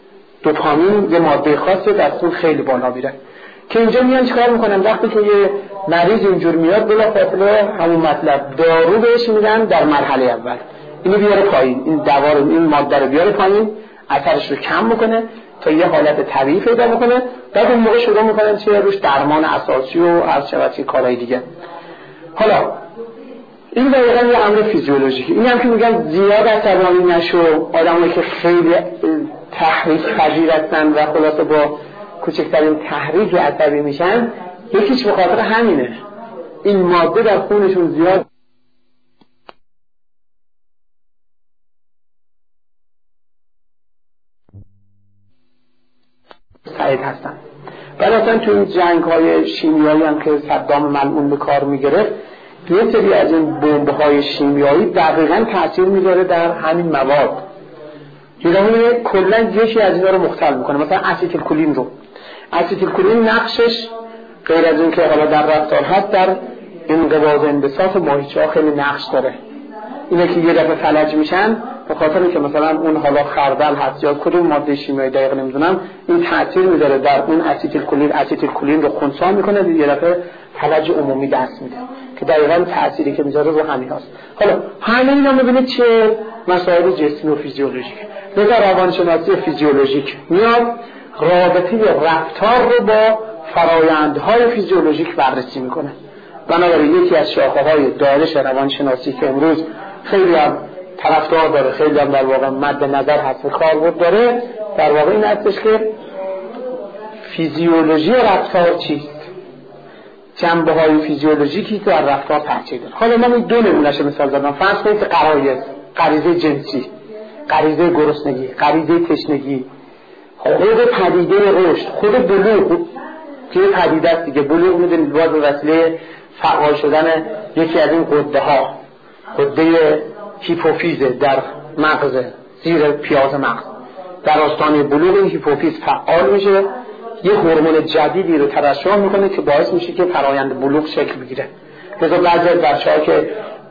دوپامین یه ماده خاصه در خون خیلی بالا میره که اینجا میان چیکار میکنن؟ وقتی که یه مریض اینجور میاد بلافاصله همون مطلب دارو بهش میدن در مرحله اول، اینو بیاره پایین، این دوا رو، این ماده رو بیاره پایین، اثرش رو کم میکنه تا یه حالت طبیعی پیدا میکنه. بعد اون موقع شروع میکنن چه روش درمان اساسی و از چه کارهای دیگه. حالا این دقیقاً یه امر فیزیولوژیکه. این هم که میگن زیاد عصبانی نشو، آدمایی که خیلی تحریک پذیر هستن و خلاصه با کوچکترین تحریک عصبی میشن، یکیش به خاطر همینه، این ماده در خونشون زیاد سعید هستن. بعد اصلا تو این جنگ های شیمیایی هم که صدام ملعون به کار میگرفت، یه سری از این بمب های شیمیایی دقیقاً تأثیر میذاره در همین مواد. یورانیم کلا یکی از اینا رو مختل میکنه. مثلا اسیتیل کلین رو اسیتیل کلین نقشش غیر از این که حالا در رفتار هست، در انقباض انبساط ماهیچه‌ها خیلی نقش داره. اینه که یه دفعه فلج میشن به خاطر اینکه مثلا اون حالا خردل هست یا کدوم ماده شیمیایی دقیق نمیدونم، این تاثیر میذاره در اون اسیتیل کلین، اسیتیل کلین رو خنثی میکنه، یه دفعه فلج عمومی دست میده که دقیقاً تأثیری که میذاره رو همین هست. حالا همه اینا میبینید چه مسائل جسمی و فیزیولوژیک. لذا روانشناسی فیزیولوژیک میاد رابطه رفتار رو با فرآیندهای فیزیولوژیک بررسی میکنه. بنابراین یکی از شاخه‌های دانش روانشناسی که امروز خیلی هم طرفدار داره، خیلی هم در واقع مد نظر هست و کاربرد داره، در واقع این هستش که فیزیولوژی رفتار چیست، جنبه‌های فیزیولوژیکی که در رفتار تاثیر داره. حالا من دو نمونهش مثال زدم. فرض کنید غرایز، غریزه جنسی، غریزه گرسنگی، غریزه تشنگی، خود پدیده رشد، خود بلوغ که پدیده است دیگه. بلوغ میدونید باز به وسیله فعال شدن یکی از این غده ها، غده هیپوفیز در مغز، زیر پیاز مغز، در آستانه بلوغ این هیپوفیز فعال میشه، یه هورمون جدیدی رو ترشح میکنه که باعث میشه که فرآیند بلوغ شکل بگیره. مثلا بعضی از بچه‌ها که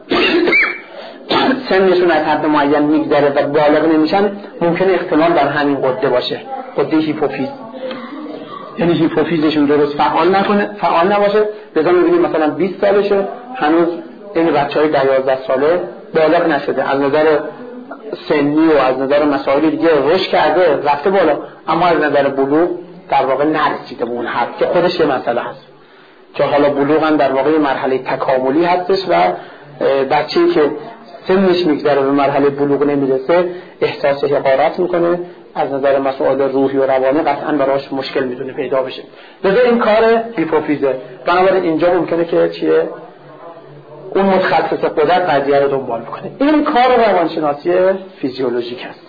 سنشون از حد معین میگذره و بالغ نمیشن، ممکنه اختلال در همین غده باشه، غده هیپوفیز. یعنی هیپوفیزشون درست فعال نکنه، فعال نباشه. مثلا میبینید مثلا بیست سالشه هنوز این بچهای ده یازده ساله بالغ نشده، از نظر سنی و از نظر مسائل دیگه رشد کرده رفته بالا، اما از نظر بلوغ در واقع نرسیده به اون حد که خودش یه مسئله هست. که حالا بلوغ هم در واقع مرحله تکاملی هستش و بچه‌ای که سنش میگذره به مرحله بلوغ نمیرسه احساس حقارت میکنه، از نظر مسائل روحی و روانی قطعا براش مشکل میتونه پیدا بشه. لذا این کار هیپوفیزه. بنابراین اینجا ممکنه که چیه اون متخصص قدرت قضیه رو دنبال بکنه. این کار روانشناسی فیزیولوژیک است.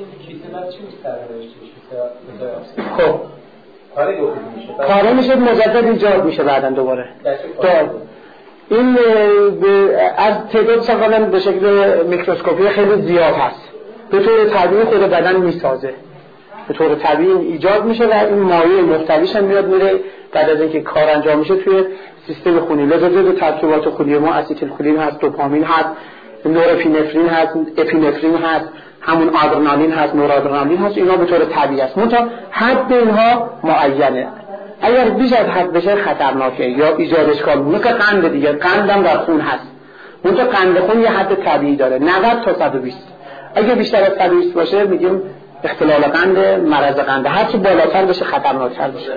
خب کاره میشه مجدد ایجاد میشه بعداً دوباره. این از تعداد سقالاً به شکل میکروسکوپی خیلی زیاد هست. به طور طبیعی خود بدن میسازه، به طور طبیعی ایجاد میشه و این مایع محتویش هم میاد میره بعد از اینکه کار انجام میشه توی سیستم خونی. لذا جزء ترکیبات خونی ما اسیتیل کلین هست، دوپامین هست، نورفینفرین هست، اپینفرین هست، همون آدرنالین هست، نورادرنالین هست. اینا به طور طبیعی است. منتها حد اینها معینه. اگر بیش از حد بشه خطرناکه یا ایجاد اشکال. مثل قند دیگه، قندم در خون هست. منتها قند خون یه حد طبیعی داره، نود تا صد و بیست. اگه بیشتر از صد و بیست باشه میگیم اختلال قند، مرض قند. هر چی بالاتر بشه خطرناکتر بشه.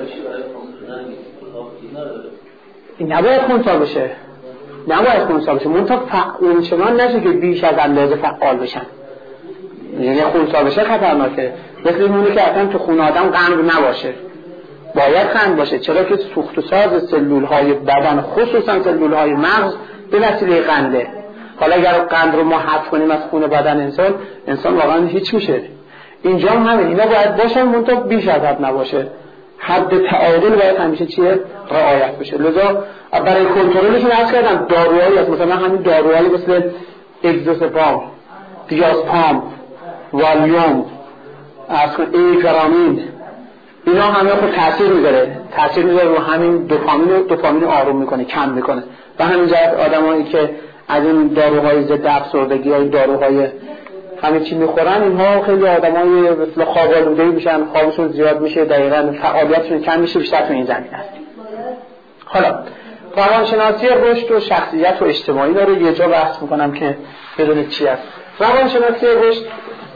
این نباید خونسا بشه، نباید خونسا بشه. منتها اون چنان نشه که بیش از اندازه فعال بشن. یعنی خونسا بشه خطرناکه. مثل اینونه که اصلا تو خون آدم قند نباشه، باید قند باشه. چرا که سوخت و ساز سلول های بدن خصوصا سلول های مغز به وسیله قنده. حالا اگر قند رو ما حذف کنیم از خون بدن انسان، انسان واقعا هیچ میشه. اینجا هم همین، اینا باید باشن منتها بیش از حد نباشه. حد تعادل باید همیشه چیه رعایت بشه. لذا برای کنترلشون عرض کردم داروهایی هست، مثلا همین داروهایی مثل اگزوسپام، دیازپام، والیوم، ایفرامین، اینا همه خود تاثیر میذاره، تاثیر میذاره رو همین دوپامین. دوپامین آروم میکنه، کم میکنه. و همین جهت آدمایی که از این داروهای ضد افسردگی یا این داروهای همه چی میخورن، اینها خیلی آدمای مثل خواب آلوده‌ای میشن، خوابشون زیاد میشه، دقیقاً فعالیتشون کم میشه، بیشتر تو این زمینه است. حالا روانشناسی رشد و شخصیت و اجتماعی داره، یه جا بحث میکنم که بدونید چی است. روانشناسی رشد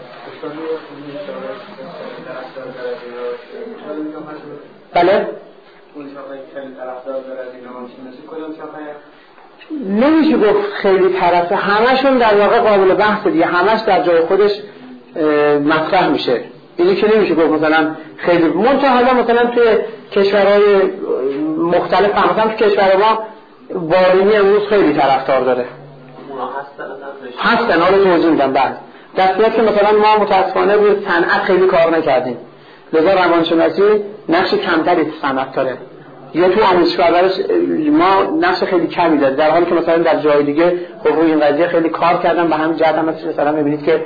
بله نمیشه گفت خیلی طرفه، همشون در واقع قابل بحث دیگه، همش در جای خودش مطرح میشه. اینی که نمیشه گفت مثلا خیلی منتها حالا مثلا توی کشورهای مختلف، مثلا توی کشور ما بالینی امروز خیلی طرفدار داره، هستن. حالا توضیح میدم بعد. دستیت که مثلا ما متاسفانه روی صنعت خیلی کار نکردیم، لذا روانشناسی نقش کمتری تو صنعت داره، یا تو آموزشگاه ما نقش خیلی کمی داره، در حالی که مثلا در جای دیگه خب روی این قضیه خیلی کار کردن. به همین جهت هم مثلا میبینید که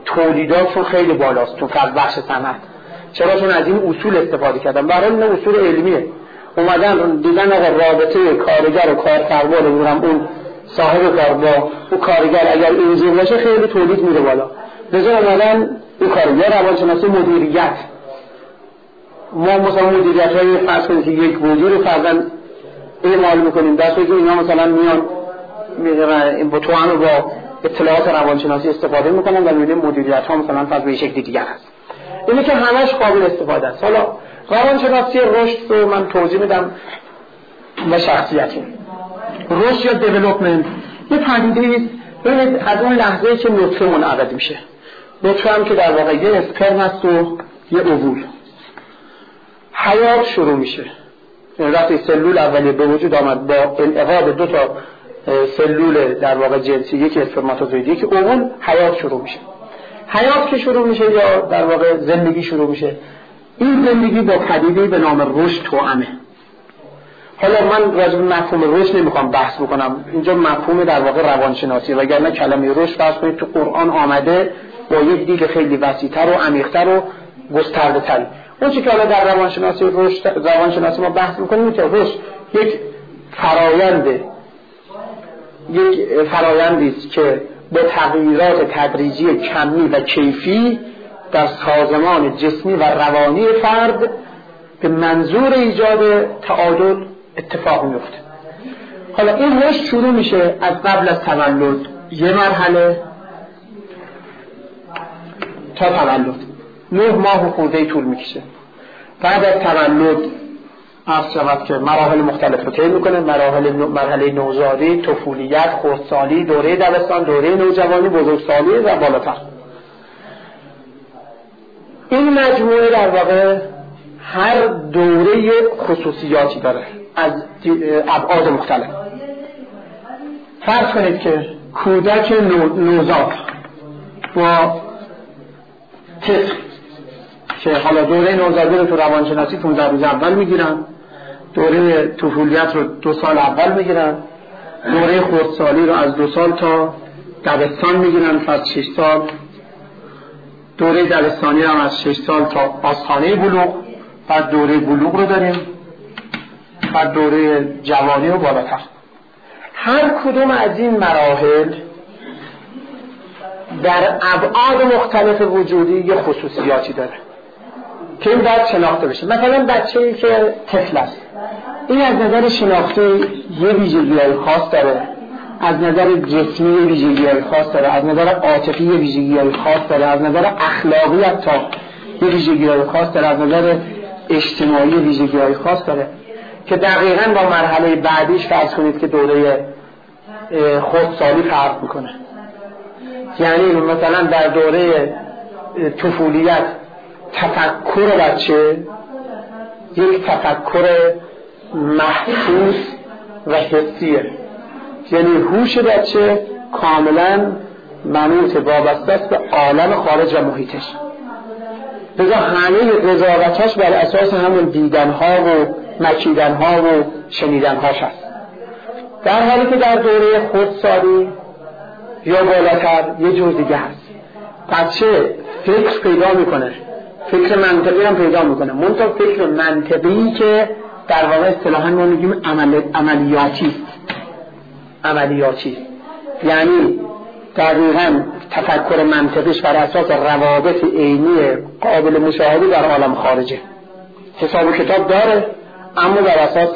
تولیداتشون خیلی بالاست تو بخش صنعت. چرا؟ چون از این اصول استفاده کردن. برای این اصول علمیه. اومدن دیدن آقا رابطه کارگر و کارفرما رو میگم اون صاحب کار با اون کارگر اگر اینجوری باشه خیلی تولید میره بالا. لذا اومدن این کارگر روانشناسی مدیریت، ما مثلا مدیریت های فرض کنید که یک مدیر رو فرضاً اعمال میکنیم دسته که اینا مثلا میان این با تو هم با اطلاعات روانشناسی استفاده میکنن و میبینیم مدیریت ها مثلا فرض به شکل دیگر هست. اینه که همش قابل استفاده است. حالا روانشناسی رشد رو من توضیح میدم و شخصیتی رشد یا دیولپمنت یه پدیده است. ببینید از اون لحظه که نطفه منعقد میشه، نطفه هم که در واقع یه اسپرم هست و یه اووول، حیات شروع میشه. وقتی سلول اولیه به وجود آمد با انعقاد دو تا سلول در واقع جنسی، یکی اسپرماتوزوید یکی اووول، حیات شروع میشه. حیات که شروع میشه یا در واقع زندگی شروع میشه، این زندگی با پدیده‌ای به نام رشد توأمه. حالا من راجع به مفهوم رشد نمیخوام بحث بکنم، اینجا مفهوم در واقع روانشناسی، وگرنه کلمه رشد فرض کنید تو قرآن آمده با یک دید خیلی وسیع‌تر و عمیق‌تر و گسترده‌تر. اون چیزی که حالا در روانشناسی رشد روانشناسی ما بحث می‌کنیم اینه که رشد یک فراینده، یک فرایندی است که با تغییرات تدریجی کمی و کیفی در سازمان جسمی و روانی فرد به منظور ایجاد تعادل اتفاق میفته. حالا این رشد شروع میشه از قبل از تولد، یه مرحله تا تولد نه ماه و خورده طول میکشه. بعد از تولد عرض شود که مراحل مختلف رو طی میکنه، مراحل مرحله نوزادی، طفولیت، خردسالی، دوره دبستان، دوره نوجوانی، بزرگسالی و بالاتر. این مجموعه در واقع هر دوره خصوصیاتی داره از ابعاد مختلف. فرض کنید که کودک نوزاد با طفل که حالا دوره نوزادی رو تو روانشناسی پانزده روز اول میگیرن، دوره طفولیت رو دو سال اول میگیرن، دوره خردسالی رو از دو سال تا دبستان میگیرن، پس شش سال، دوره دبستانی رو از شش سال تا آستانه بلوغ، بعد دوره بلوغ رو داریم، بعد دوره جوانی و بالاتر. هر کدوم از این مراحل در ابعاد مختلف وجودی یه خصوصیاتی داره که این باید شناخته بشه. مثلا بچه‌ای که طفل است، این از نظر شناخته یه ویژگی‌های خاص داره، از نظر جسمی یه ویژگی‌های خاص داره، از نظر عاطفی یه ویژگی‌های خاص داره، از نظر اخلاقی حتی یه ویژگی‌های خاص داره، از نظر اجتماعی ویژگی‌های خاص داره که دقیقاً با مرحله بعدیش فرض کنید که دوره خردسالی فرق میکنه. یعنی مثلا در دوره طفولیت تفکر بچه یک تفکر محسوس و حسیه، یعنی هوش بچه کاملا منوط وابسته است به عالم خارج و محیطش. لذا همه قضاوتش بر اساس همون دیدنها و مکیدنها و شنیدنهاش هست. در حالی که در دوره خردسالی یا بالاتر یه جور دیگه هست. بچه فکر پیدا میکنه، فکر منطقی هم پیدا میکنه، منتها فکر منطقی که در واقع اصطلاحاً ما میگیم عمل عملیاتی عملیاتی یعنی دقیقاً تفکر منطقیش بر اساس روابط عینی قابل مشاهده در عالم خارجه. حساب و کتاب داره اما بر اساس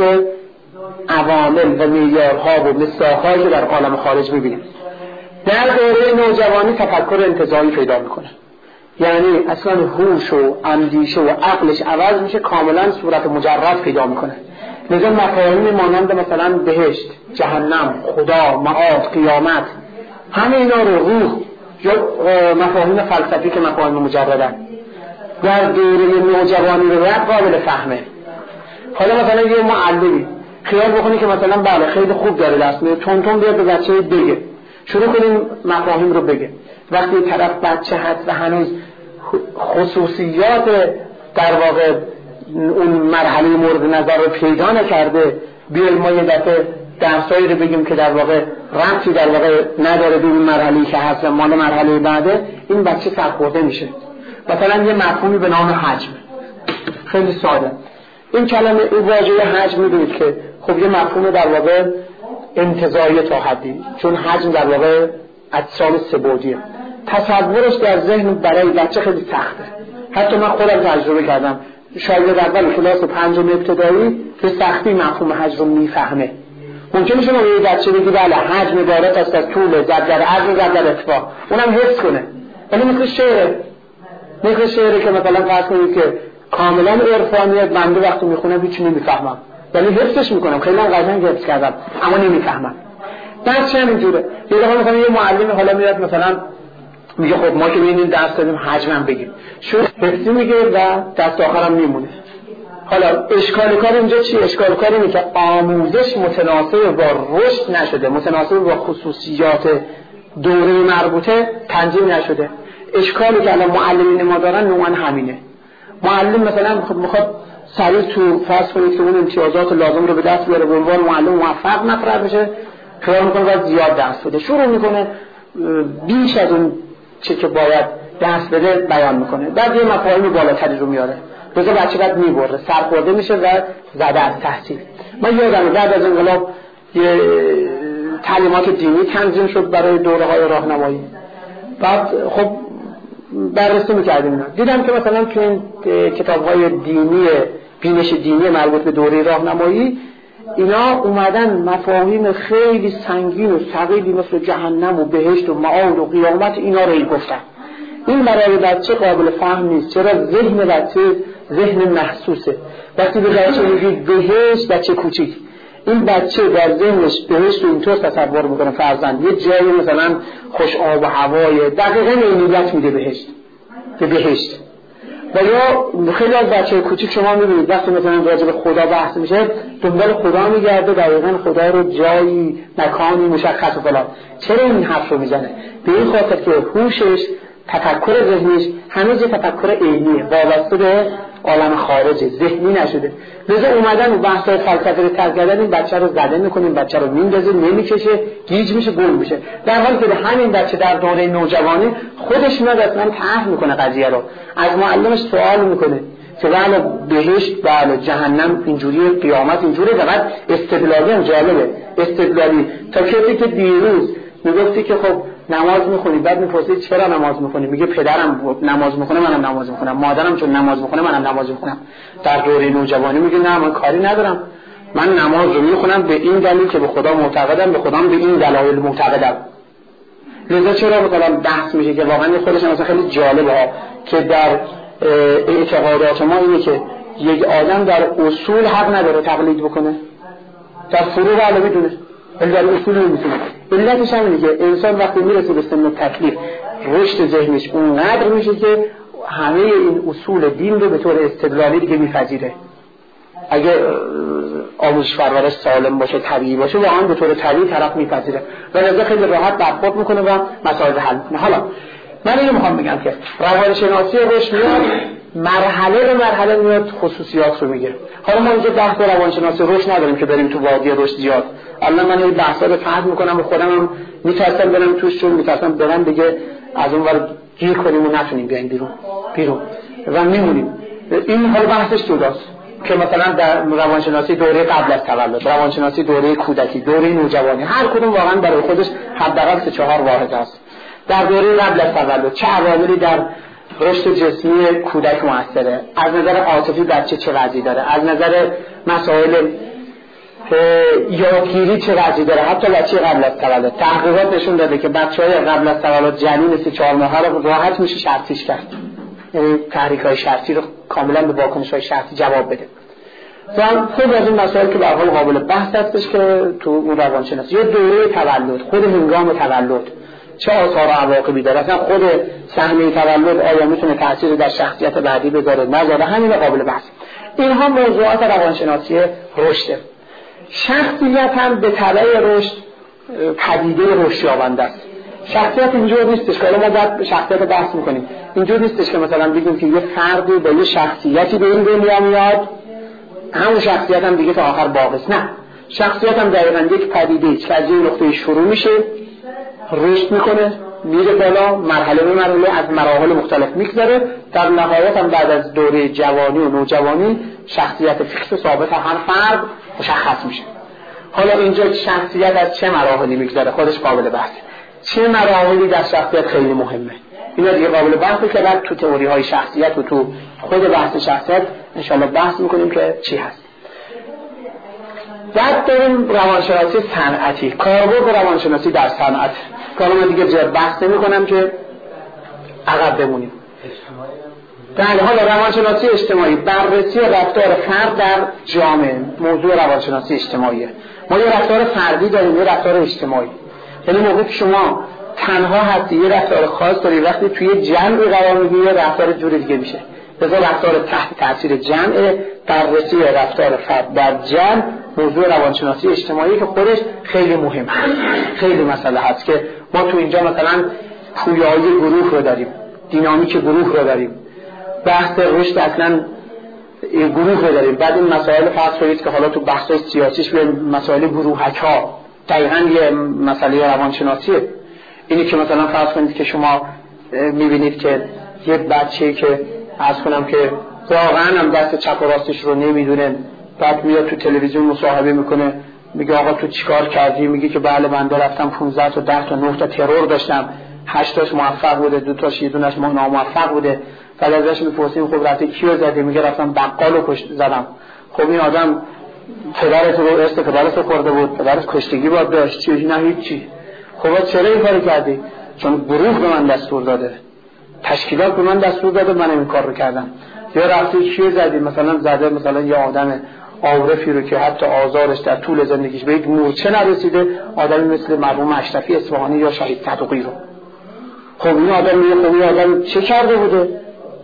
عوامل و معیارها و مصداق‌هایی که در عالم خارج میبینیم. در دوره نوجوانی تفکر انتزاعی پیدا میکنه، یعنی اصلا هوش و اندیشه و عقلش عوض میشه، کاملا صورت مجرد پیدا میکنه. لذا مفاهیم مانند مثلا بهشت، جهنم، خدا، معاد، قیامت، همه اینا رو روح یا مفاهیم فلسفی که مفاهیم مجردن در دوره نوجوانی رو رد قابل فهمه. حالا مثلا یه معلمی خیال بکنی که مثلا بله خیلی خوب داره دست میده، تون تون بیاد به بچه بگه، شروع کنیم مفاهیم رو بگه. وقتی طرف بچه هست و هنوز خصوصیات در واقع اون مرحله مورد نظر رو پیدا نکرده، بیاییم ما یه دفعه درسایی رو بگیم که در واقع ربطی در واقع نداره به این مرحله‌ای که هست مال مرحله بعده، این بچه سرخورده میشه. مثلا یه مفهومی به نام حجم، خیلی ساده. این کلمه این واژه حجم می‌دونید که خب یه مفهوم در واقع انتزاعی تا حدی، چون حجم در واقع اجسام سه‌بعدیه. تصورش در ذهن برای بچه خیلی سخته. حتی من خودم تجربه کردم. شاید اول کلاس پنجم ابتدایی به سختی مفهوم حجم رو میفهمه. ممکنه شما یه بچه بگی بله حجم عبارت است از طول ضرب در عرض ضرب در ارتفاع، اونم حفظ کنه. ولی مثل شعر مثل شعری که مثلا فرض کنید که کاملا عرفانیه، بنده وقتی میخونم هیچی نمیفهمم، ولی حفظش میکنم، خیلی هم قشنگ حفظ کردم اما نمیفهمم. درس هم اینجوره. یه دفعه مثلا یه معلم حالا میاد مثلا میگه خب ما که ببینیم درس دادیم حجمم بگیم، شو حفظی میگه و دست آخرم میمونه. حالا اشکال کار اینجا چی؟ اشکال کار اینه که آموزش متناسب با رشد نشده، متناسب با خصوصیات دوره مربوطه تنظیم نشده. اشکالی که الان معلمین ما دارن نوعاً همینه. معلم مثلا خب میخواد سریع تو فرض کنید که اون امتیازات لازم رو به دست بیاره، به عنوان معلم موفق مطرح بشه، خیال میکنه باید زیاد درس بده، شروع میکنه بیش از اون چه که باید درس بده بیان میکنه، بعد یه مفاهیم بالاتری رو میاره، روزا بچه بعد میبره، سرخورده میشه و زده از تحصیل. من یادم بعد از انقلاب یه تعلیمات دینی تنظیم شد برای دوره های راهنمایی، بعد خب بررسی میکردیم اینا، دیدم که مثلا تو این کتاب های دینی بینش دینی مربوط به دوره راهنمایی اینا اومدن مفاهیم خیلی سنگین و ثقیلی مثل جهنم و بهشت و معاد و قیامت اینا رو گفتن. این برای بچه قابل فهم نیست. چرا؟ ذهن بچه ذهن محسوسه. وقتی به بچه میگی بهشت، بچه کوچیک، این بچه در ذهنش بهشت رو اینطور تصور میکنه فرضاً یه جایی مثلا خوش آب و هوای، دقیقاً اینیت میده بهشت به بهشت. و یا خیلی از بچه کوچیک شما میبینید وقتی مثلا راجع به خدا بحث میشه دنبال خدا میگرده، دقیقاً خدا رو جایی مکانی مشخص و فلان. چرا این حرف رو میزنه؟ به این خاطر که هوشش، تفکر ذهنیش هنوز یه تفکر عینیه، وابسته به عالم خارجه، ذهنی نشده. لذا اومدن و بحث‌های فلسفی رو ترک کردن، این بچه رو زده میکنیم، بچه رو میندازه، نمیکشه، گیج میشه، گم میشه. در حالی که همین بچه در دوره نوجوانی خودش میاد اصلا طرح میکنه قضیه رو، از معلمش سوال میکنه که بله بهشت، بله جهنم اینجوریه، قیامت اینجوریه. بعد استدلالی هم جالبه، استدلالی تا کسی که دیروز میگفتی که خب نماز میخونی، بعد میپرسید چرا نماز میخونی، میگه پدرم نماز میخونه منم نماز میخونم، مادرم چون نماز میخونه منم نماز میخونم. در دوره نوجوانی میگه نه من کاری ندارم، من نماز رو میخونم به این دلیل که به خدا معتقدم، به خدا به این دلایل معتقدم. لذا چرا مثلا بحث میشه که واقعا خودش مثلا خیلی جالبه ها که در اعتقادات ما اینه که یک آدم در اصول حق نداره تقلید بکنه، در فروع علاوه دونه ولی در اصول نمیتونه. علتش هم اینه که انسان وقتی میرسه به سن تکلیف رشد ذهنش اونقدر میشه که همه این اصول دین رو به طور استدلالی دیگه میپذیره. اگه آموزش پرورش سالم باشه، طبیعی باشه، واقعا به طور طبیعی طرف میپذیره و لذا خیلی راحت برخورد میکنه و مسائل حل میکنه. حالا من اینو میخوام بگم که روانشناسی رشد میاد مرحله به مرحله میاد خصوصیات رو میگه. حالا ما اینجا بحث روانشناسی رشد نداریم که بریم تو وادی رشد زیاد. الان من این بحثا رو فهم میکنم و خودم هم میترسم برم توش، چون میترسم برم دیگه از اون ور گیر کنیم و نتونیم بیایم بیرون بیرون و میمونیم. این حالا بحثش جداست که مثلا در روانشناسی دوره قبل از تولد، روانشناسی دوره کودکی، دوره نوجوانی، هر کدوم واقعا برای خودش حداقل سه چهار واحد است. در دوره قبل از تولد چه عواملی در رشد جسمی کودک موثره، از نظر عاطفی بچه چه وضعی داره، از نظر مسائل یادگیری چه وضعی داره، حتی بچه قبل از تولد. تحقیقات نشون داده که بچه‌های قبل از تولد جنین سه چهار ماهه رو راحت میشه شرطیش کرد، یعنی تحریک‌های شرطی رو کاملا به واکنش‌های شرطی جواب بده. و خود از این مسائل که به هر حال قابل بحث هستش که تو اون روانشناسی یا دوره تولد، خود هنگام تولد چه آثار و عواقبی داره، اصلا خود صحنه تولد آیا میتونه تأثیر در شخصیت بعدی بذاره نذاره، همین قابل بحث. اینها موضوعات روانشناسی رشد. شخصیت هم به تبع رشد پدیده رشد یابنده است. شخصیت اینجور نیستش که ما بعد شخصیت بحث میکنیم، اینجور نیستش که مثلا بگیم که یه فردی با یه شخصیتی به این دنیا میاد همون شخصیت هم دیگه تا آخر باقی است. نه، شخصیت هم دقیقاً یک پدیده است که از این نقطه شروع میشه، رشد میکنه، میره بالا، مرحله به مرحله از مراحل مختلف میگذره، در نهایت هم بعد از دوره جوانی و نوجوانی شخصیت فیکس و ثابت هر فرد مشخص میشه. حالا اینجا شخصیت از چه مراحلی میگذره خودش قابل بحثه. چه مراحلی در شخصیت خیلی مهمه، اینا دیگه قابل بحثه که بعد تو تئوری های شخصیت و تو خود بحث شخصیت انشالله بحث میکنیم که چی هست. بعد داریم روانشناسی صنعتی، کاربرد روانشناسی در صنعت. کارو من دیگه زیاد بحث نمی‌کنم که عقب بمونیم. در حال روانشناسی اجتماعی، بررسی رفتار فرد در جامعه، موضوع روانشناسی اجتماعیه. ما یه رفتار فردی داریم، یه رفتار اجتماعی. یعنی موقعی که شما تنها هستی یه رفتار خاص داری، وقتی توی جمع قرار میگیری یه رفتار جور دیگه میشه. لذا رفتار تحت تاثیر جمع، بررسی رفتار فرد در جمع موضوع روانشناسی اجتماعی که خودش خیلی مهمه. خیلی مسئله هست که ما تو اینجا مثلا پویایی گروه رو داریم، دینامیک گروه رو داریم، بحث رشد اصلا گروه رو داریم. بعد این مسائل فرض کنید که حالا تو بحث سیاسیش به مسائل گروهک ها دقیقاً یه مسئله روانشناسیه. اینی که مثلا فرض کنید که شما میبینید که یه بچه‌ای که عرض کنم که واقعاً هم دست چپ و راستش رو نمیدونه، بعد میاد تو تلویزیون مصاحبه میکنه، میگه آقا تو چیکار کردی؟ میگه که بله بنده رفتم پانزده تا ده تا نه تا ترور داشتم، هشت تاش موفق بوده، دو تاش یه دونش ناموفق بوده. بعد ازش میپرسیم خب رفتی کیو زدی؟ میگه رفتم بقالو کشت زدم. خب این آدم پدرت رو ارث پدرت رو خورده بود، پدرت کشتگی بود داشت، چی نه هیچی. خب چرا این کارو کردی؟ چون گروه به من دستور داده، تشکیلات به من دستور داده، من این کار رو کردم. یا رفتی کیو زدی؟ مثلا زده مثلا یه آدم عارفی رو که حتی آزارش در طول زندگیش به یک مورچه نرسیده، آدمی مثل مرحوم اشرفی اصفهانی یا شهید صدوقی رو. خب این آدم میگه خب این آدم چه کرده بوده؟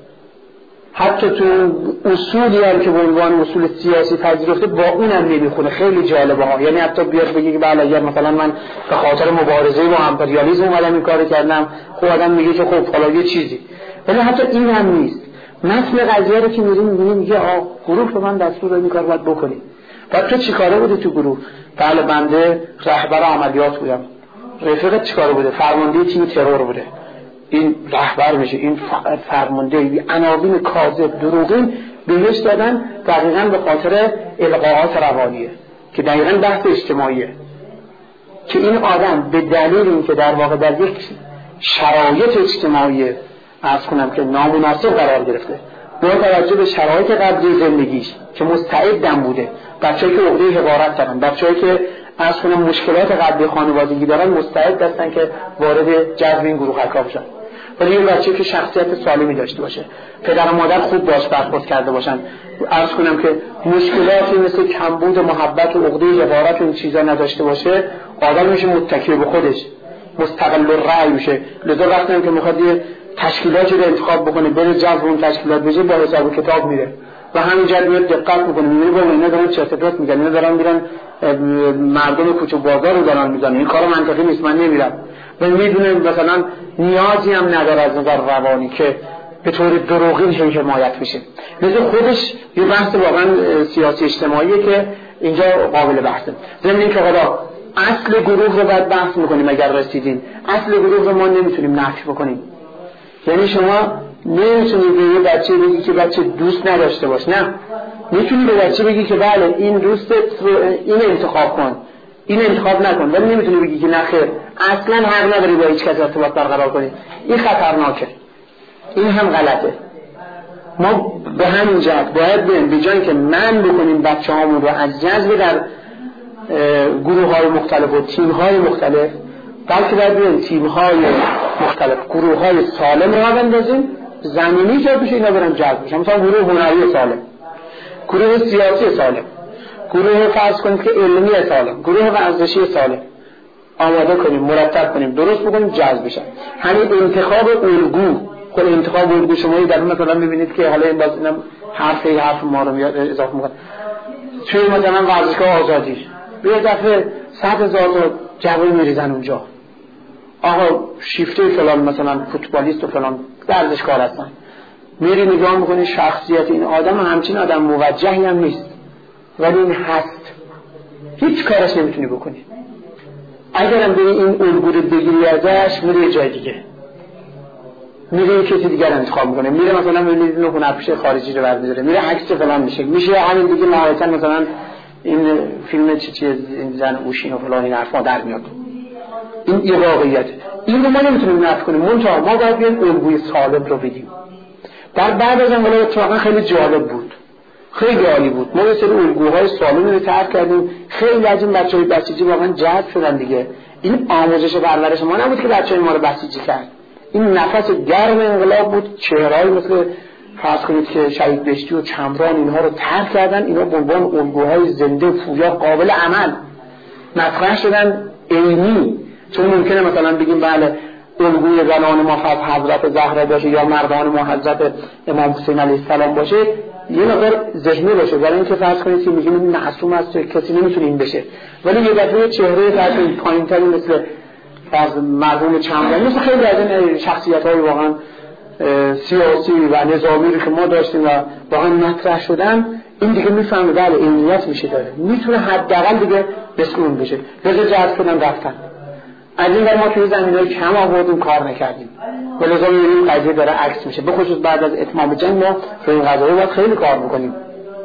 حتی تو اصولی هم که به عنوان اصول سیاسی پذیرفته با اونم نمیخونه. خیلی جالبه ها. یعنی حتی بیاد بگه که بله اگر مثلا من به خاطر مبارزه با امپریالیسم اومدم این کارو کردم، خب آدم میگه که خب حالا یه چیزی. ولی حتی این هم نیست. متن قضیه رو که میریم میبینیم میگه آ گروه به من دستور داد این کارو باید بکنی. بعد تو چیکاره بودی تو گروه؟ بله بنده رهبر عملیات بودم. رفیقت چیکاره بوده؟ فرمانده تیم ترور بوده. این رهبر میشه، این فرمانده. عناوین کاذب دروغین بهش دادن دقیقاً به خاطر القاءات روانیه که دقیقاً بحث اجتماعیه که این آدم به دلیل اینکه در واقع در یک شرایط اجتماعی عرض کنم که نامناسب قرار گرفته، با توجه به شرایط قبلی زندگیش که مستعدم بوده، بچه‌ای که عقده حقارت دارن، بچه‌ای که عرض کنم مشکلات قبلی خانوادگی دارن، مستعد هستن که وارد جذب این گروه حرکا بشن. ولی این بچه‌ای که شخصیت سالمی داشته باشه، پدر و مادر خوب باش برخورد کرده باشن، عرض کنم که مشکلاتی مثل کمبود محبت و عقده حقارت و این چیزا نداشته باشه، آدم میشه متکی به خودش، مستقل الرأی میشه. لذا وقتی که میخواد یه تشکیلاتی رو انتخاب بکنه، بره جذب اون تشکیلات بشه، با حساب کتاب میره و همینجا میاد دقت میکنه، میبینه بابا اینا دارن چرت و پرت میگن، اینا دارن میرن مردم کوچه بازار رو دارن میزنن، این کارا منطقی نیست، من نمیرم. و میدونه مثلا نیازی هم نداره از نظر روانی که به طور دروغین حمایت بشه. لذا خودش یه بحث واقعا سیاسی اجتماعیه که اینجا قابل بحثه. ضمن اینکه حالا اصل گروه رو باید بحث میکنیم. اگر رسیدین اصل گروه رو ما نمیتونیم نفی بکنیم. یعنی شما نمیتونی به یه بچه بگی که بچه دوست نداشته باش، نه، میتونی به بچه بگی که بله این دوستت رو این انتخاب کن، این انتخاب نکن. ولی نمیتونی بگی که نه خیر اصلا حق نداری با هیچ کس ارتباط برقرار کنی، این خطرناکه، این هم غلطه. ما به همین جهت باید بریم به جای که من بکنیم بچه هامون رو از جذب در گروه های مختلف و تیم های مختلف، بلکه باید بریم تیم های مختلف، گروه های سالم را بندازیم، زمینی ایجاد بشه اینا برن جذب بشن. مثلا گروه هنری سالم، گروه سیاسی سالم، گروه فرض کنید که علمی سالم، گروه ورزشی سالم، آماده کنیم، مرتب کنیم، درست بکنیم، جذب بشن. همین انتخاب الگو، خود انتخاب الگو شما در مثلا میبینید که حالا این باز اینم حرف حرف ما رو میاد اضافه میکنه. توی مثلا ورزشگاه آزادی یه دفعه صد هزار تا جوان میریزن اونجا، آقا شیفته فلان مثلا فوتبالیست و فلان ورزشکار هستن، میری نگاه میکنی شخصیت این آدم همچین آدم موجهی هم نیست، ولی این هست. هیچ کارش نمیتونی بکنی. اگرم بری این الگو رو بگیری ازش، میره جای دیگه، میره کسی دیگر انتخاب میکنه، میره مثلا میبینید اینو هنرپیشه خارجی رو برمی‌داره، میره عکس فلان میشه، میشه همین دیگه نهایتا مثلا این فیلم چی چی این زن اوشین و فلان این حرفا در میاد. این یه واقعیته. این رو ما نمیتونیم نفی کنیم. منتها ما باید بیایم الگوی سالم رو بدیم. در بعد از انقلاب اتفاقا خیلی جالب بود، خیلی عالی بود. ما یه سری الگوهای سالمی رو طرح کردیم. خیلی از این بچه‌های بسیجی واقعا جذب شدن دیگه. این آموزش و پرورش ما نبود که بچه‌های ما رو بسیجی کرد. این نفس گرم انقلاب بود. چهرهایی مثل فرض کنید که شهید بهشتی و چمران اینها رو طرح کردن. اینا به عنوان الگوهای زنده پویا قابل عمل مطرح شدن عینی. چون ممکنه مثلا بگیم بله الگوی زنان ما حضرت زهرا باشه یا مردان ما حضرت امام حسین علیه السلام باشه، یه نظر ذهنی باشه، برای اینکه فرض کنید که میگیم این معصوم است کسی نمیتونه این بشه، ولی یه دفعه چهره فرض کنید پایین‌تری مثل فرض مرحوم چمرانی، مثل خیلی از این شخصیت‌های واقعا سیاسی و نظامی رو که ما داشتیم و واقعا مطرح شدن، این دیگه میفهمه بله عینیت میشه داره، میتونه حداقل دیگه بسیون بشه. لذا جذب شدن رفتن. از این ور ما توی زمینه‌های کم آوردیم کار نکردیم. ولذا می‌بینیم قضیه داره عکس میشه. به خصوص بعد از اتمام جنگ ما روی این قضیه باید خیلی کار بکنیم.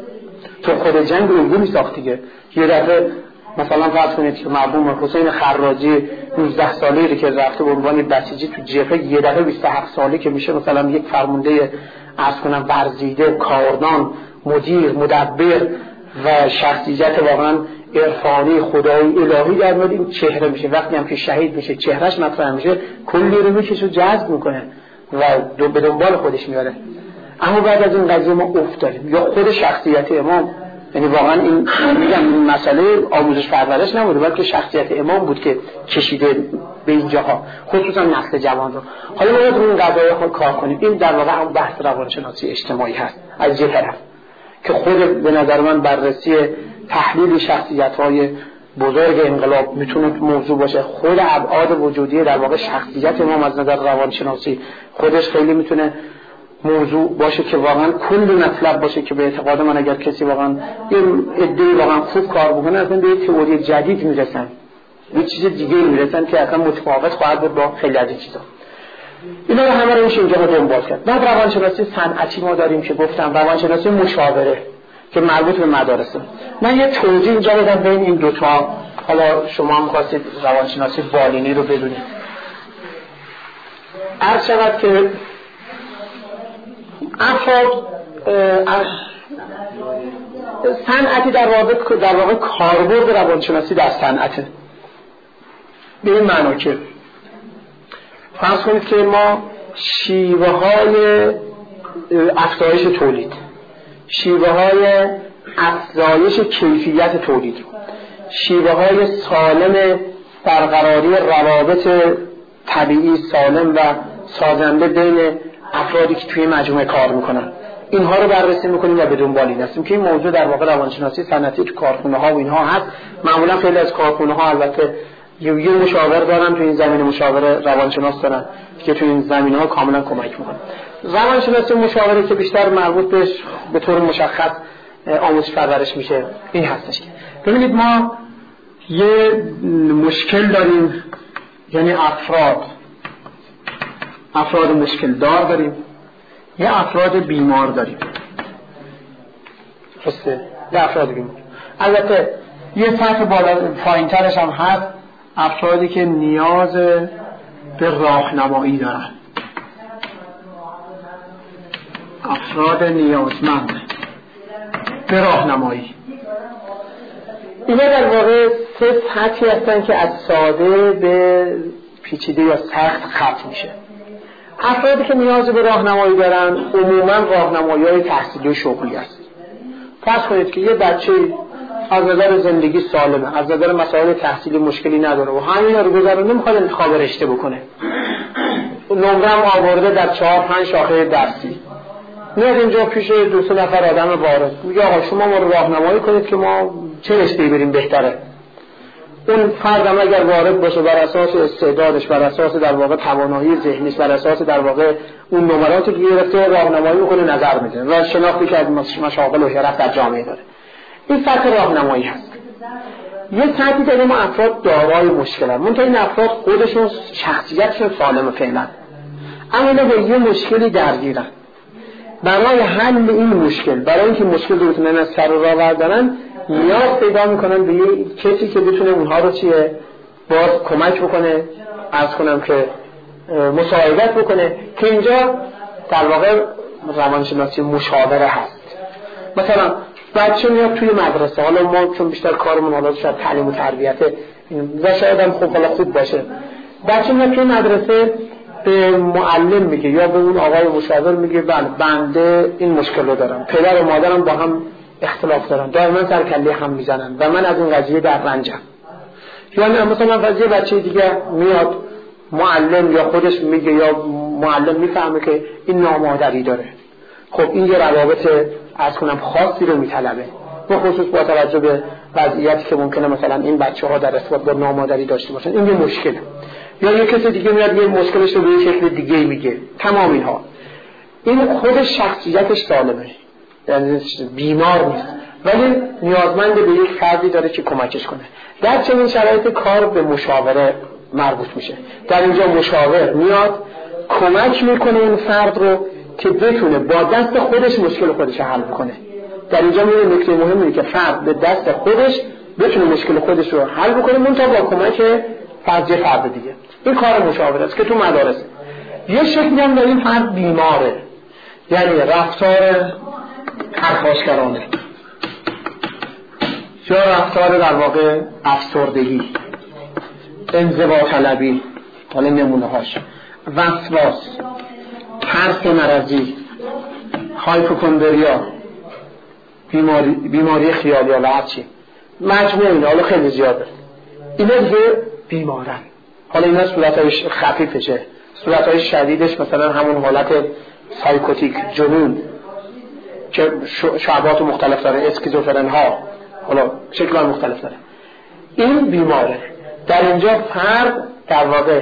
تو خود جنگ رو الگو می‌ساخت دیگه. یه دفعه مثلا فرض کنید که مرحوم حسین خراجی نوزده ساله‌ای که رفته به عنوان بسیجی تو جبهه، یه دفعه بیست و هفت ساله که میشه مثلا یک فرمانده عرض کنم ورزیده، کاردان، مدیر، مدبر و شخصیت واقعا عرفانی خدایی الهی در مورد این چهره میشه. وقتی هم که شهید میشه چهرهش مطرح میشه، کلی رو میکشه و جذب میکنه و دو به دنبال خودش میاره. اما بعد از این قضیه ما افتادیم یا خود شخصیت امام، یعنی واقعا این میگم این مسئله آموزش پرورش نبوده بلکه شخصیت امام بود که کشیده به اینجاها، خصوصا نسل جوان رو. حالا ما باید روی این قضایای خود کار کنیم. این در واقع هم بحث روانشناسی اجتماعی هست از یه طرف که خود به نظر من بررسی تحلیل شخصیت‌های بزرگ انقلاب میتونه موضوع باشه. خود ابعاد وجودی در واقع شخصیت امام از نظر روانشناسی خودش خیلی میتونه موضوع باشه که واقعا کلی مطلب باشه که به اعتقاد من اگر کسی واقعا این ادعای واقعا خوب کار بکنه اصلا به یه تئوری جدید میرسن، یه چیز دیگه میرسن که اصلا متفاوت خواهد بود با خیلی از چیزا. اینا رو همه رو میشه اینجا دنبال کرد. بعد روانشناسی صنعتی ما داریم که گفتم روانشناسی مشاوره که مربوط به مدارسه. من یه توضیح اینجا بدم بین این دوتا، حالا شما هم خواستید روانشناسی بالینی رو بدونید. عرض شود که افراد صنعتی در واقع در واقع کاربرد روانشناسی در صنعته. به این معنا که فرض کنید که ما شیوه های افزایش تولید، شیوه های افزایش کیفیت تولید رو، شیوه های سالم برقراری روابط طبیعی سالم و سازنده بین افرادی که توی مجموعه کار میکنن، اینها رو بررسی میکنیم و به دنبال این هستیم که این موضوع در واقع روانشناسی صنعتی تو کارخونه ها و اینها هست. معمولا خیلی از کارخونه ها البته یه مشاور دارن تو این زمینه، مشاور روانشناس دارن که تو این زمینه ها کاملا کمک میکنن. روانشناسی مشاوره که بیشتر مربوط بهش به طور مشخص آموزش پرورش میشه این هستش. ببینید ما یه مشکل داریم، یعنی افراد افراد مشکل دار داریم، یه افراد بیمار داریم. درسته؟ یه افراد بیمار. البته یه سطح بالا پایین ترش هم هست، افرادی که نیاز به راهنمایی دارن، افراد نیازمند به راهنمایی. اینا در واقع سه سطحی هستن که از ساده به پیچیده یا سخت ختم میشه. افرادی که نیاز به راهنمایی دارن عموما راهنمایی‌های تحصیلی و شغلی است. فرض کنید که یه بچه از نظر زندگی سالمه، از نظر مسائل تحصیلی مشکلی نداره و همینا رو گذرونه، میخواد انتخاب رشته بکنه، نمره هم آورده در چهار پنج شاخه درسی، میاد اینجا پیش دو سه نفر آدم وارد میگه آقا شما ما رو راهنمایی کنید که ما چه رشته‌ای بریم بهتره. اون فرد هم اگر وارد باشه بر اساس استعدادش، بر اساس در واقع توانایی ذهنیش، بر اساس در واقع اون نمراتی که گرفته راهنمایی میکنه، نظر میده و شناختی که از مشاغل و حرف در جامعه داره. این سطح راهنمایی هست. یه سطحی داریم افراد دارای مشکلن، منتها این افراد خودشون شخصیتشون سالمه فعلا، اما اینا به یه مشکلی درگیرن. برای حل این مشکل، برای اینکه مشکل رو بتونن از سر و راه بردارن، نیاز پیدا میکنن به یه کسی که بتونه اونها رو چیه باز کمک بکنه، عرض کنم که مساعدت بکنه، که اینجا در واقع روانشناسی مشاوره هست. مثلا بچه میاد توی مدرسه، حالا ما چون بیشتر کارمون حالا شاید تعلیم و تربیته و شاید هم خوب حالا خوب باشه، بچه میاد توی مدرسه به معلم میگه یا به اون آقای مشاور میگه بله بنده این مشکل رو دارم، پدر و مادرم با هم اختلاف دارن، دائما سر کله هم میزنن و من از این قضیه در رنجم. یا مثلا قضیه بچه دیگه میاد معلم یا خودش میگه یا معلم میفهمه که این نامادری داره. خب این یه روابط از کنم خاصی رو میطلبه، به خصوص با توجه به وضعیتی که ممکنه مثلا این بچه ها در ارتباط با نامادری داشته باشن، این یه مشکله. یا یه کسی دیگه میاد یه مشکلش رو به یه شکل دیگه میگه. تمام اینها این خودش شخصیتش سالمه، یعنی بیمار نیست، ولی نیازمند به یک فردی داره که کمکش کنه. در چنین شرایط کار به مشاوره مربوط میشه. در اینجا مشاور میاد کمک میکنه این فرد رو که بتونه با دست خودش مشکل خودش حل کنه. در اینجا میره نکته مهمی که فرد به دست خودش بتونه مشکل خودش رو حل بکنه، منتها با کمک فرد فرد دیگه. این کار مشاوره است که تو مدارس یه شکلی هم داره این فرد بیماره، یعنی رفتار پرخاشگرانه یا رفتار در واقع افسردگی، انزوا طلبی، حالا نمونه هاش وسواس، ترس مرضی، هایپوکندریا، بیماری بیماری خیالی یا هرچی، مجموع اینا حالا خیلی زیاده. اینا دیگه بیمارن. حالا اینا صورتایش خفیفشه، صورتای شدیدش مثلا همون حالت سایکوتیک، جنون که شعبات مختلف داره، اسکیزوفرن ها، حالا شکل‌های مختلف داره. این بیماره. در اینجا فرد در واقع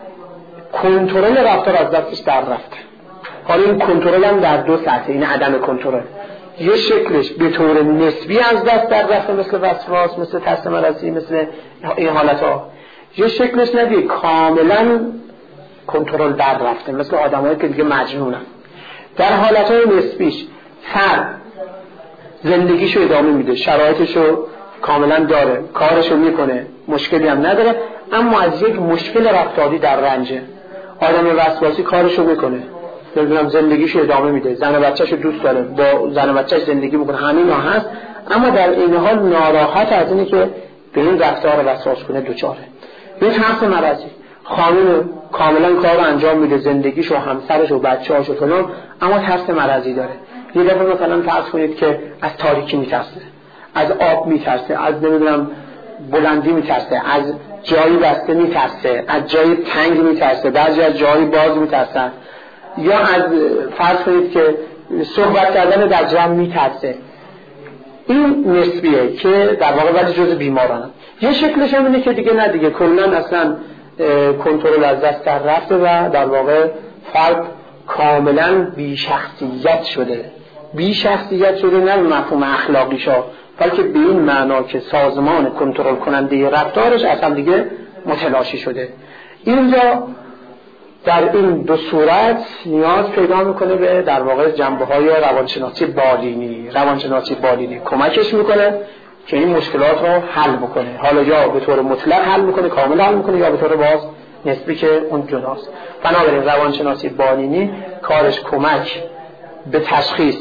کنترل رفتار از دستش در رفته. حالا این کنترل هم در دو سطح، این عدم کنترل. یه شکلش به طور نسبی از دست در رفته، مثل وسواس، مثل ترس مرضی، مثل این حالت‌ها. یه شکلش ندیه کاملا کنترل در رفته، مثل آدمایی که دیگه مجنونن. در حالت‌های نسبیش فرد زندگیشو ادامه میده، شرایطشو کاملا داره، کارشو میکنه، مشکلی هم نداره، اما از یک مشکل رفتاری در رنجه. آدم وسواسی کارشو میکنه، نمیدونم زندگیشو ادامه میده، زن و بچه‌شو دوست داره، با زن و بچه‌ش زندگی میکنه، همین ها هست، اما در این حال ناراحت از اینی که به این رفتار وسواس کنه دوچاره. یه ترس مرضی، خانم کاملا کارو انجام میده، زندگیشو، همسرشو، بچه‌هاشو فلان، اما ترس مرضی داره. یه دفعه مثلا فرض کنید که از تاریکی میترسه، از آب میترسه، از نمیدونم بلندی میترسه، از جایی بسته میترسه، از جایی تنگ میترسه، بعضی از جایی باز میترسن، یا از فرض کنید که صحبت کردن در جمع میترسه. این نسبیه که در واقع ولی جز بیمارانه. یه شکلش هم اینه که دیگه نه دیگه کلا اصلا کنترل از دست در رفته و در واقع فرد کاملا بی شخصیت شده. بی شخصیت شده نه مفهوم اخلاقیشا، بلکه به این معنا که سازمان کنترل کننده رفتارش اصلا دیگه متلاشی شده. اینجا در این دو صورت نیاز پیدا میکنه به در واقع جنبه‌های روانشناسی بالینی. روانشناسی بالینی کمکش میکنه که این مشکلات رو حل بکنه، حالا یا به طور مطلق حل میکنه، کامل حل میکنه، یا به طور باز نسبی که اون جداست. بنابراین روانشناسی بالینی کارش کمک به تشخیص،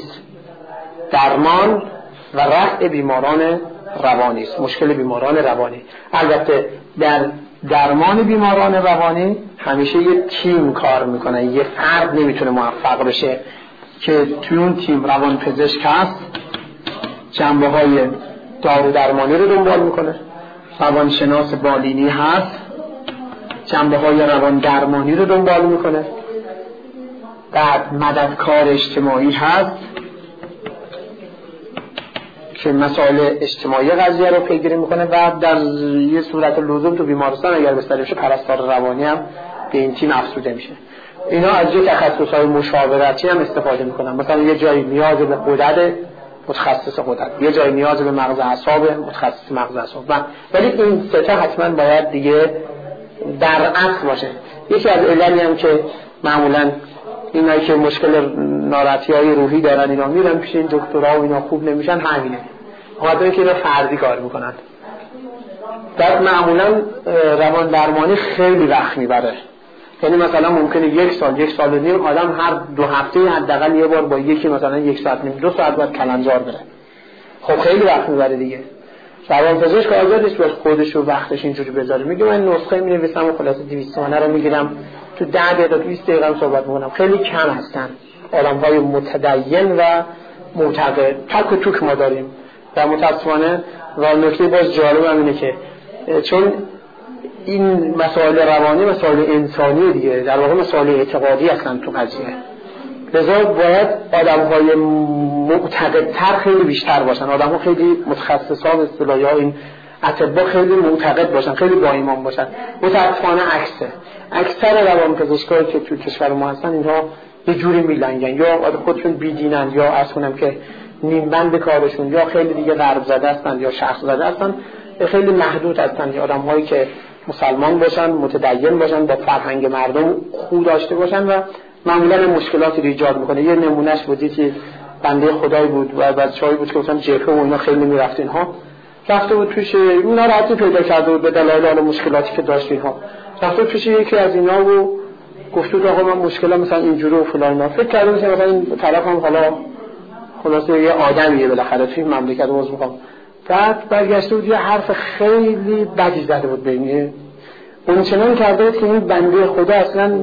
درمان و رفع بیماران روانی است، مشکل بیماران روانی. البته در درمان بیماران روانی همیشه یه تیم کار میکنه، یه فرد نمیتونه موفق بشه، که توی اون تیم روانپزشک هست، جنبه های دارو درمانی رو دنبال میکنه، روانشناس بالینی هست، جنبه های روان درمانی رو دنبال میکنه، بعد مددکار اجتماعی هست که مسائل اجتماعی قضیه رو پیگیری میکنه، و در یه صورت لزوم تو بیمارستان اگر بستری بشه پرستار روانی هم به این تیم افزوده میشه. اینا از یه تخصص‌های مشاورتی هم استفاده میکنن. مثلا یه جایی نیاز به قدرت متخصص قدرت، یه جای نیاز به مغز اعصاب، متخصص مغز اعصاب. ولی این سه تا حتما باید دیگه در اصل باشه. یکی از عللی هم که معمولا اینایی که مشکل ناراحتی‌های روحی دارن اینا میرن پیش این دکترها و اینا خوب نمیشن همینه. خاطر که اینا فردی کار میکنن. در معمولا روان درمانی خیلی وقت میبره. یعنی مثلا ممکنه یک سال یک سال و نیم آدم هر دو هفته حداقل یه بار با یکی مثلا یک ساعت نیم دو ساعت بعد کلنجار بره. خب خیلی وقت میبره دیگه. روانپزشک آزاد نیست بس خودش و وقتش اینجوری بذاره. میگه من نسخه می‌نویسم و خلاص دویست تومانه رو میگیرم تو ده دقیقه بیست دقیقه هم صحبت می‌کنم. خیلی کم هستن آدم‌های متدین و معتقد. تک و توک ما داریم. و متأسفانه و نکته باز جالب هم اینه که چون این مسائل روانی مسائل انسانی دیگه، در واقع مسائل اعتقادی هستن تو قضیه. لذا باید آدم‌های معتقدتر خیلی بیشتر باشن، آدم‌ها خیلی متخصصان اصطلاحی ها این اطباء خیلی معتقد باشن، خیلی با ایمان باشن. متأسفانه عکسه. اکثر روانپزشکایی که تو کشور ما هستن اینها یه جوری میلنگن، یا خودشون بیدینن، یا اصلا که نیمبند کارشون، یا خیلی دیگه غرب زده هستن یا شخص زده هستن، خیلی محدود هستن. یا آدم‌هایی که مسلمان باشن، متدین باشن، با فرهنگ مردم خو داشته باشن و معمولا مشکلاتی رو ایجاد میکنه. یه نمونهش بودی که بنده خدایی بود و بچه‌ای بود که مثلا جبهه و اینا خیلی میرفت، اینها رفته بود پیش ناراحتی پیدا کرده بود به دلایل حال مشکلاتی که داشت، اینها رفته پیش یکی از اینا و گفت بود آقا من مشکلم مثلا اینجوری و فلان اینا. فکر کردم مثلا این طرف هم حالا خلاصه یه آدمیه بالاخره توی مملکت روز میخوام. بعد برگشته بود یه حرف خیلی بدی زده بود بینه اون چنان کرده بود که این بنده خدا اصلا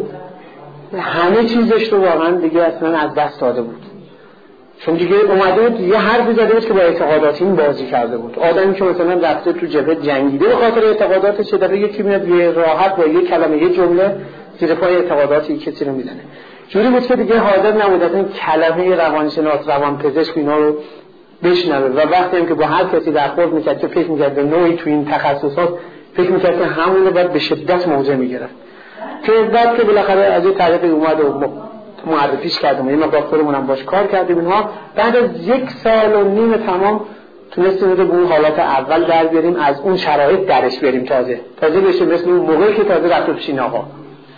همه چیزش رو واقعا دیگه اصلا از دست داده بود، چون دیگه اومده بود یه حرفی زده بود که با اعتقادات این بازی کرده بود. آدمی که مثلا رفته تو جبهه جنگیده به خاطر اعتقاداتش، چه دفعه یکی میاد یه راحت با یه کلمه یه جمله زیر پای اعتقاداتی کسی رو میزنه. جوری بود که دیگه حاضر نبود اصلا کلمه روانشناس روانپزشک اینا رو بشنوه و وقتی هم که با هر کسی برخورد میکرد که فکر میکرد به نوعی تو این تخصصات فکر میکرد که همون رو باید به شدت موضع میگرفت، که بعد که بالاخره از این طریق اومد و معرفیش کردم، یه مقدار خودمونم باش کار کردیم اینها، بعد از یک سال و نیم تمام تونستیم به اون حالات اول در بیاریم، از اون شرایط درش بیاریم، تازه تازه بشه مثل اون موقعی که تازه رفت پیش این آقا.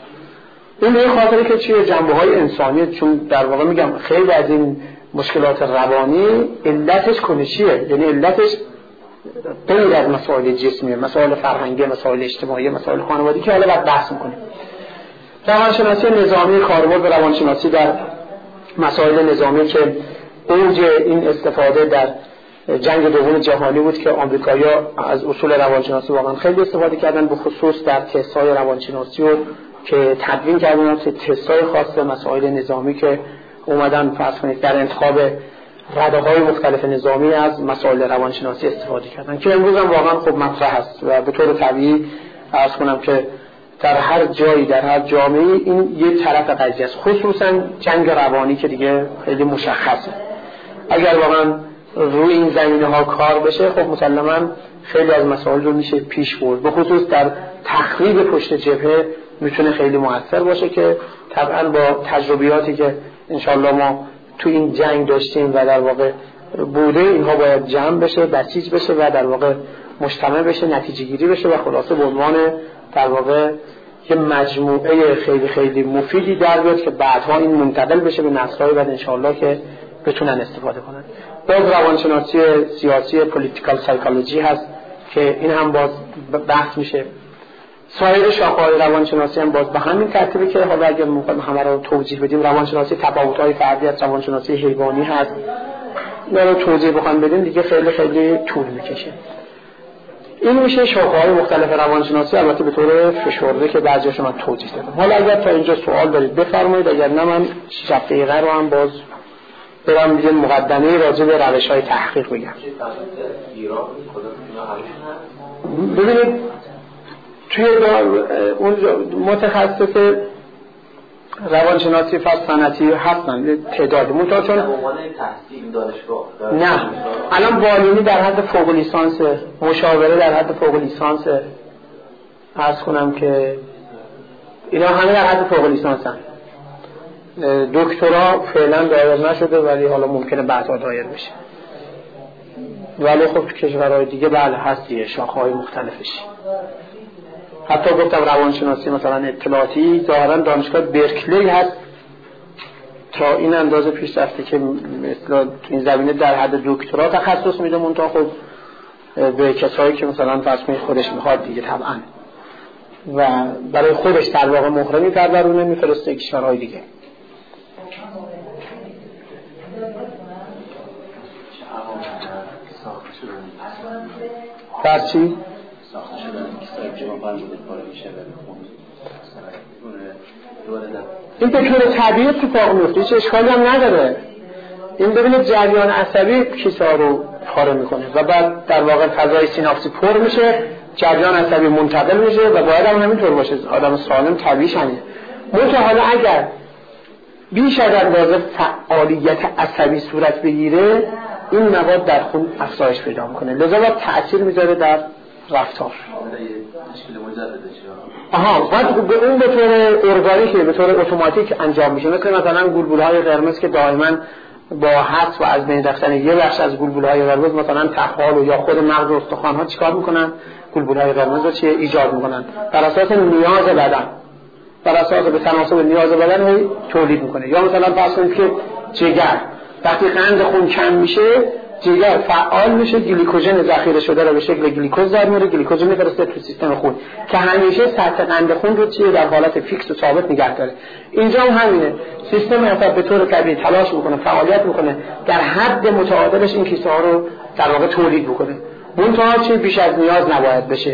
این به خاطر که چیه جنبه‌های انسانی، چون در واقع میگم خیلی از این مشکلات روانی علتش کنشیه، یعنی علتش غیر از مسائل جسمیه، مسائل فرهنگی، مسائل اجتماعی، مسائل خانوادگی که حالا بعد بحث می‌کنیم. روانشناسی نظامی، کاربرد روانشناسی در مسائل نظامی که اوج این استفاده در جنگ دوم جهانی بود که آمریکایی‌ها از اصول روانشناسی واقعا خیلی استفاده کردن، به خصوص در تست‌های روانشناسی و که تدوین کردن که تست‌های خاص مسائل نظامی که اومدن فرض کنید در انتخاب رده‌های مختلف نظامی از مسائل روانشناسی استفاده کردن، که امروز هم واقعا خب مطرح است و به طور طبیعی عرض کنم که در هر جایی در هر جامعه این یک طرف قضیه است، خصوصا جنگ روانی که دیگه خیلی مشخصه. اگر واقعا روی این زمینه‌ها کار بشه خب مسلماً خیلی از مسائل رو میشه پیش برد، به خصوص در تخریب پشت جبهه میتونه خیلی موثر باشه که طبعا با تجربیاتی که انشالله ما تو این جنگ داشتیم و در واقع بوده، اینها باید جمع بشه، بسیج بشه و در واقع مجتمع بشه، نتیجه گیری بشه و خلاصه به عنوان در واقع یه مجموعه خیلی خیلی مفیدی در بیاد که بعدها این منتقل بشه به نسل‌های بعد انشالله که بتونن استفاده کنن. باز روانشناسی سیاسی پولیتیکال سایکولوژی هست که این هم باز بحث میشه. سایر شاخه‌های روانشناسی هم باز به همین ترتیبی که حالا اگر می‌خوایم همه رو توضیح بدیم، روانشناسی تفاوت‌های فردی از روانشناسی حیوانی هست، اینا رو توضیح بخوایم بدیم دیگه خیلی خیلی طول می‌کشه. این میشه شاخه‌های مختلف روانشناسی، البته به طور فشرده که بعضی‌هاش من توضیح دادم. حالا اگر تا اینجا سوال دارید بفرمایید، اگر نه من شش دقیقه رو هم باز برام دیگه مقدمه راجع به روش‌های تحقیق بگم. ببینید توی اون متخصص روانشناسی فصل صنعتی هستن تعدادی منتها چون نه الان بالینی در حد فوق لیسانس، مشاوره در حد فوق لیسانس، عرض کنم که اینا همه در حد فوق لیسانس هستن. دکترا فعلا دایر نشده ولی حالا ممکنه بعدا دایر بشه. ولی خب تو کشورهای دیگه بله هست دیگه شاخه‌های مختلفش. حتی گفتم روانشناسی مثلا اطلاعاتی ظاهرا دانشگاه برکلی هست تا این اندازه پیش رفته که مثلا تو این زمینه در حد دکترا تخصص میده، منتها خب به کسایی که مثلا فرض کنید خودش میخواد دیگه طبعا و برای خودش در واقع مهره میپرورونه میفرسته کشورهای دیگه. در چی؟ ساخته شدن کسایی که واقعا پاره میشه این به طور طبیعی اتفاق میفته، هیچ اشکالی هم نداره. این ببینید جریان عصبی کیسه ها رو پاره میکنه و بعد در واقع فضای سیناپسی پر میشه، جریان عصبی منتقل میشه و باید هم همینطور باشه. آدم سالم طبیعیش همینه. منتها حالا اگر بیش از اندازه فعالیت عصبی صورت بگیره این مواد در خون افزایش پیدا میکنه، لذا باید تأثیر میذاره در رفتار. آها بعد به اون به طور ارگانیک به طور اتوماتیک انجام میشه، مثل مثلا گلبولهای قرمز که دائما با حذف و از بین رفتن یه بخش از گلبولهای قرمز مثلا تحوال یا خود مغز و استخوان‌ها چیکار میکنن؟ گلبولهای قرمز رو چه ایجاد میکنن؟ بر اساس نیاز بدن، بر اساس به تناسب نیاز بدن هی تولید میکنه. یا مثلا فرض کنید که جگر وقتی قند خون کم میشه جگر فعال میشه، گلیکوژن ذخیره شده رو به شکل گلیکوز در میاره، گلیکوژن میفرسته تو سیستم خون که همیشه سطح قند خون رو چیه در حالت فیکس و ثابت نگه داره. اینجا هم همینه، سیستم عصب به طور طبیعی تلاش میکنه، فعالیت میکنه در حد متعادلش این کیسه ها رو در واقع تولید بکنه، منتها چه بیش از نیاز نباید بشه.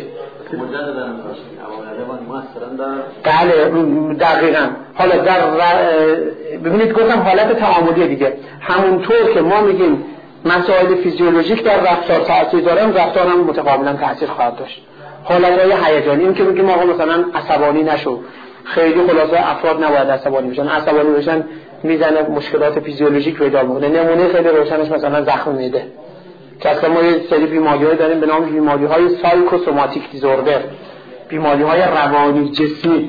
بله دقیقاً. حالا در ببینید گفتم حالت تعاملی دیگه، همونطور که ما میگیم مسائل فیزیولوژیک در رفتار تأثیر دارن، رفتار هم متقابلا تأثیر خواهد داشت. حالتهای هیجانی، این که میگیم آقا مثلا عصبانی نشو، خیلی خلاصه افراد نباید عصبانی بشن، عصبانی بشن میزنه مشکلات فیزیولوژیک پیدا میکنه. نمونه خیلی روشنش مثلا زخم معده که اصلا ما یه سری بیماری‌های داریم به نام بیماری‌های سایکوسوماتیک دیزوردر، بیماری‌های روانی جسمی.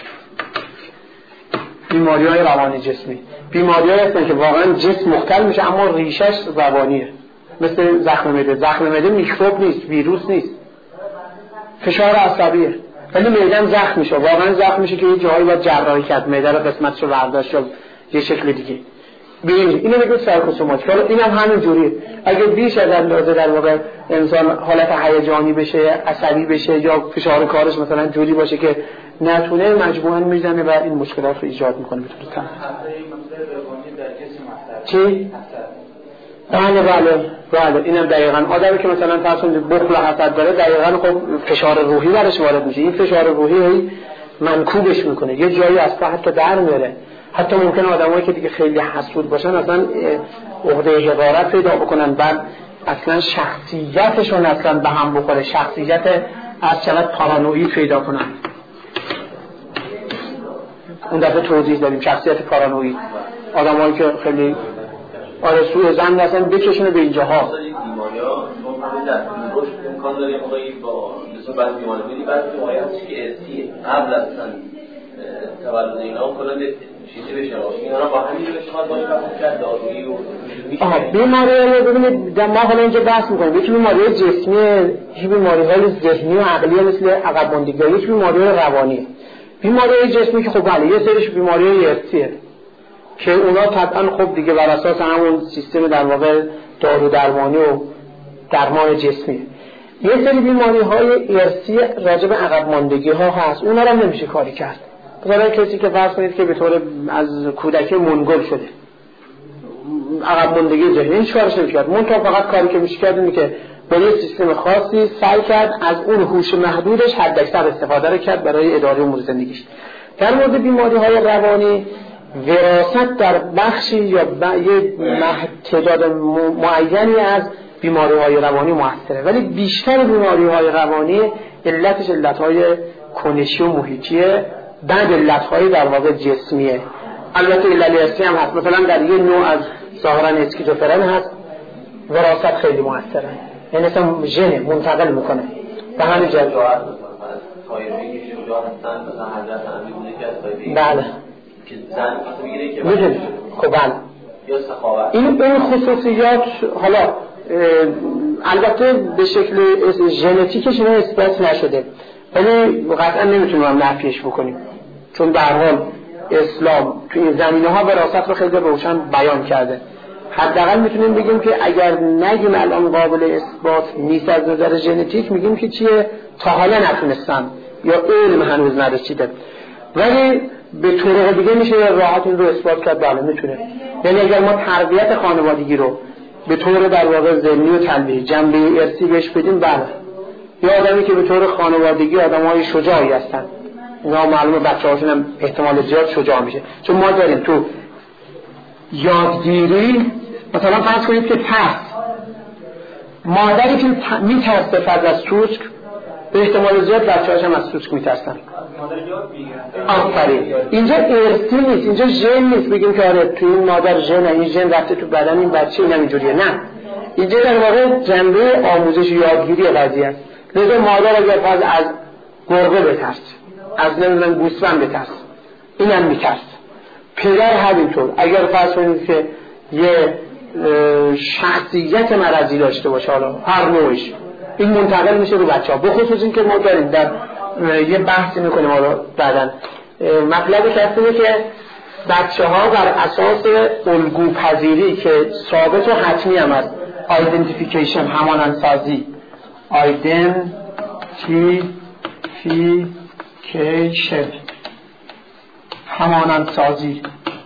بیماری‌های روانی جسمی بیماری‌هایی هستن که واقعا جسم مختل میشه اما ریشش روانیه، مثل زخم معده. زخم معده میکروب نیست، ویروس نیست، فشار عصبیه، ولی معده زخم میشه، واقعا زخم میشه که یه جایی باید جراحی کرد، معده رو قسمتشو برداشت یا یه شکل دیگه. ببین اینو میگه سایکوسوماتیک. حالا اینم همین جوریه، اگه بیش از اندازه در واقع انسان حالت هیجانی بشه، عصبی بشه یا فشار کارش مثلا جوری باشه که نتونه مجموعاً میزنه و این مشکلات رو ایجاد میکنه به طور کامل. چی؟ بله بله بله اینم دقیقاً. آدمی که مثلا فرض کنید بخل و حسد داره دقیقاً خب فشار روحی برش وارد میشه، این فشار روحی منکوبش میکنه، یه جایی اصلا حتی در میاره. حتی ممکنه آدمایی که دیگه خیلی حسود باشن اصلا عقده حقارت پیدا بکنن، بعد اصلا شخصیتشون اصلا به هم بخوره، شخصیت از چقدر پارانویی پیدا کنن. اون دفعه توضیح دادیم شخصیت پارانویی، آدمایی که خیلی آرزوی زن اصلا بکشونه به اینجاها. بیماری‌ها در رشد امکان داره موقعی با مثلا بعضی بیماری می‌بینی، بعضی بیماری هست که ارثیه، قبل از تولد اینا کلا چیزی بشه باشه، اینا رو با همین روش خواهد باشه و کرد دارویی و آها بیماری رو ببینید ما حالا اینجا بحث می‌کنیم، یکی بیماری جسمی، یکی بیماری‌های ذهنی و عقلی مثل عقب ماندگی، یکی بیماری‌های روانی. بیماری‌های جسمی که خب بله یه سریش بیماری‌های ارثیه که اونا طبعا خب دیگه بر اساس همون سیستم در واقع دارو درمانی و درمان جسمی. یه سری بیماری‌های ارثی راجع به عقب ماندگی ها هست، اونا رو هم نمیشه کاری کرد. مثلا کسی که فرض کنید که به طور از کودکی منگول شده، عقب ماندگی ذهنی، هیچ کارش نمیشه کرد. منتها فقط کاری که میشه کرد اینه که با یه سیستم خاصی سعی کرد از اون هوش محدودش حداکثر استفاده رو کرد برای اداره امور زندگیش. در مورد بیماری‌های روانی وراثت در بخشی یا یه تعداد معینی از بیماری‌های روانی موثره، ولی بیشتر بیماری‌های روانی علتش علت‌های کنشی و محیطیه، بعد علت‌های در واقع جسمیه. البته علت ارثی هم هست، مثلا در یه نوع از ظاهراً اسکیزوفرن هست وراثت خیلی موثره، یعنی اصلا ژن منتقل میکنه به همین جهت. بله که زن میگیره که میدونی خب بله یا سخاوت این این خصوصیات حالا البته به شکل ژنتیکش اینا اثبات نشده، ولی قطعا نمیتونیم نفیش بکنیم، چون در حال اسلام توی این زمینه‌ها وراثت رو خیلی روشن بیان کرده. حداقل میتونیم بگیم که اگر نگیم الان قابل اثبات نیست از نظر ژنتیک، میگیم که چیه تا حالا نتونستن یا علم هنوز نرسیده. ولی به طرق دیگه میشه راحت این رو اثبات کرد. بله میتونه. یعنی اگر ما تربیت خانوادگی رو به طور در واقع ذهنی و تنبیهی جنبه ارثی بهش بدیم، بله یا آدمی که به طور خانوادگی آدمای شجاعی هستن، اینا معلومه بچه‌هاشون هم احتمال زیاد شجاع میشه. چون ما داریم تو یادگیری مثلا فرض کنید که ترس، مادری که ت... میترسه فرض از سوسک، به احتمال زیاد بچه‌هاش هم از سوسک میترسن. آفرین. اینجا ارثی نیست، اینجا ژن نیست بگیم که آره تو این مادر ژن، این ژن رفته تو بدن این بچه این اینجوریه. نه، اینجا در واقع جنبه آموزش یادگیری قضیه است. لذا مادر اگر فرض از گربه بترسه، از نمیدونم گوسفند بترسه، اینم میترسه. پدر همینطور اگر فرض کنید که یه شخصیت مرضی داشته باشه، حالا هر نوعش، این منتقل میشه رو بچه‌ها. بخصوص این که ما داریم در یه بحثی میکنیم حالا بعداً مطلبی که هستونه که بچه‌ها بر اساس الگو پذیری که ثابت و حتمی هم هست، آیدنتیفیکیشن، همانندسازی، آیدنتیفیکیشن، همانندسازی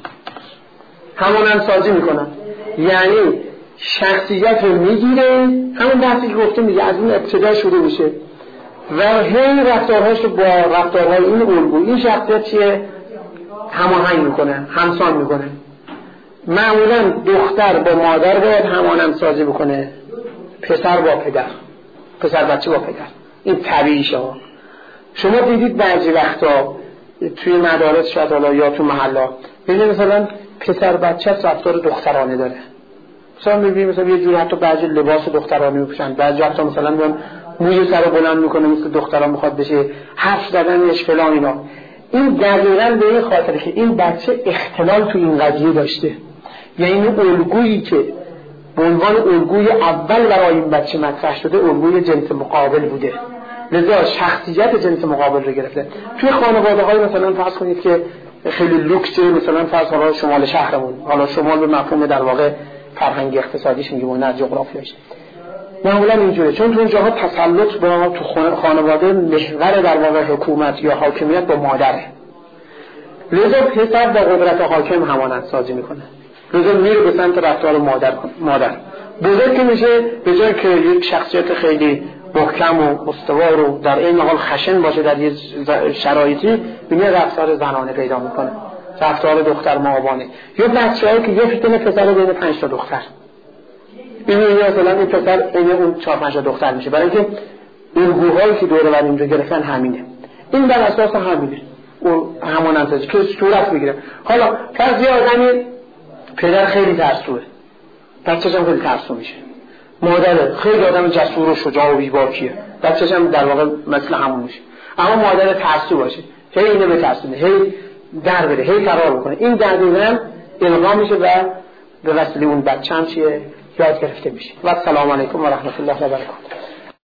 همانندسازی میکنن. یعنی شخصیت رو میگیره، همون بحثی که گفتم میگه از این ابتدا شروع میشه و هی رفتارهاش رو با رفتارهای این الگو این شخصیت چیه هماهنگ میکنه، همسان میکنه. معمولا دختر با مادر باید همانندسازی بکنه، پسر با پدر، پسر بچه با پدر. این طبیعیشه ها. شما دیدید بعضی وقتا توی مدارس شاید حالا یا تو محلا ببینید مثلا پسر بچه رفتار دخترانه داره، مثلا میبینید مثلا یه جوری حتی بعضی لباس دخترانه میپوشن، بعضی وقتا مثلا میان موی سر بلند میکنه مثل دختران میخواد بشه، حرف زدنش فلان اینا. این دقیقاً به این خاطره که این بچه اختلال تو این قضیه داشته. یعنی این الگویی که به عنوان الگوی اول برای این بچه مطرح شده الگوی جنس مقابل بوده، لذا شخصیت جنس مقابل رو گرفته. توی خانواده های مثلا فرض کنید که خیلی لوکسه، مثلا فرض حالا شمال شهرمون، حالا شمال به مفهوم در واقع فرهنگی اقتصادیش میگیم و نه جغرافیایش، معمولا اینجوره. چون تو اونجاها تسلط با تو خانواده محور در واقع حکومت یا حاکمیت با مادره، لذا پسر با قدرت حاکم همانندسازی میکنه، لذا میره به سمت رفتار مادر مادر بزرگ که میشه، به جای که یک شخصیت خیلی محکم و استوار و در این حال خشن باشه در یه شرایطی، میره رفتار زنانه پیدا میکنه، رفتار دختر مآبانه. یا بچه‌هایی که یه فتنه پسر بین پنج تا دختر، این مثلا این پسر این اون چهار پنج تا دختر میشه، برای اینکه الگوهایی که دوره بر اینجا گرفتن همینه. این بر اساس همینه اون همانندسازی که صورت میگیره. حالا فرض یه آدمی پدر خیلی ترسوه، بچه‌ش هم خیلی ترسو میشه، مادر خیلی آدم جسور و شجاع و بی‌باکیه، بچه‌ش هم در واقع مثل همون میشه. اما مادر ترسو باشه، هی اینو بترسونه، هی در بره، هی فرار بکنه، این دقیقاً القا میشه و به وسیله اون بچه‌م چیه یاد گرفته میشه. و السلام علیکم و رحمت الله و برکاته.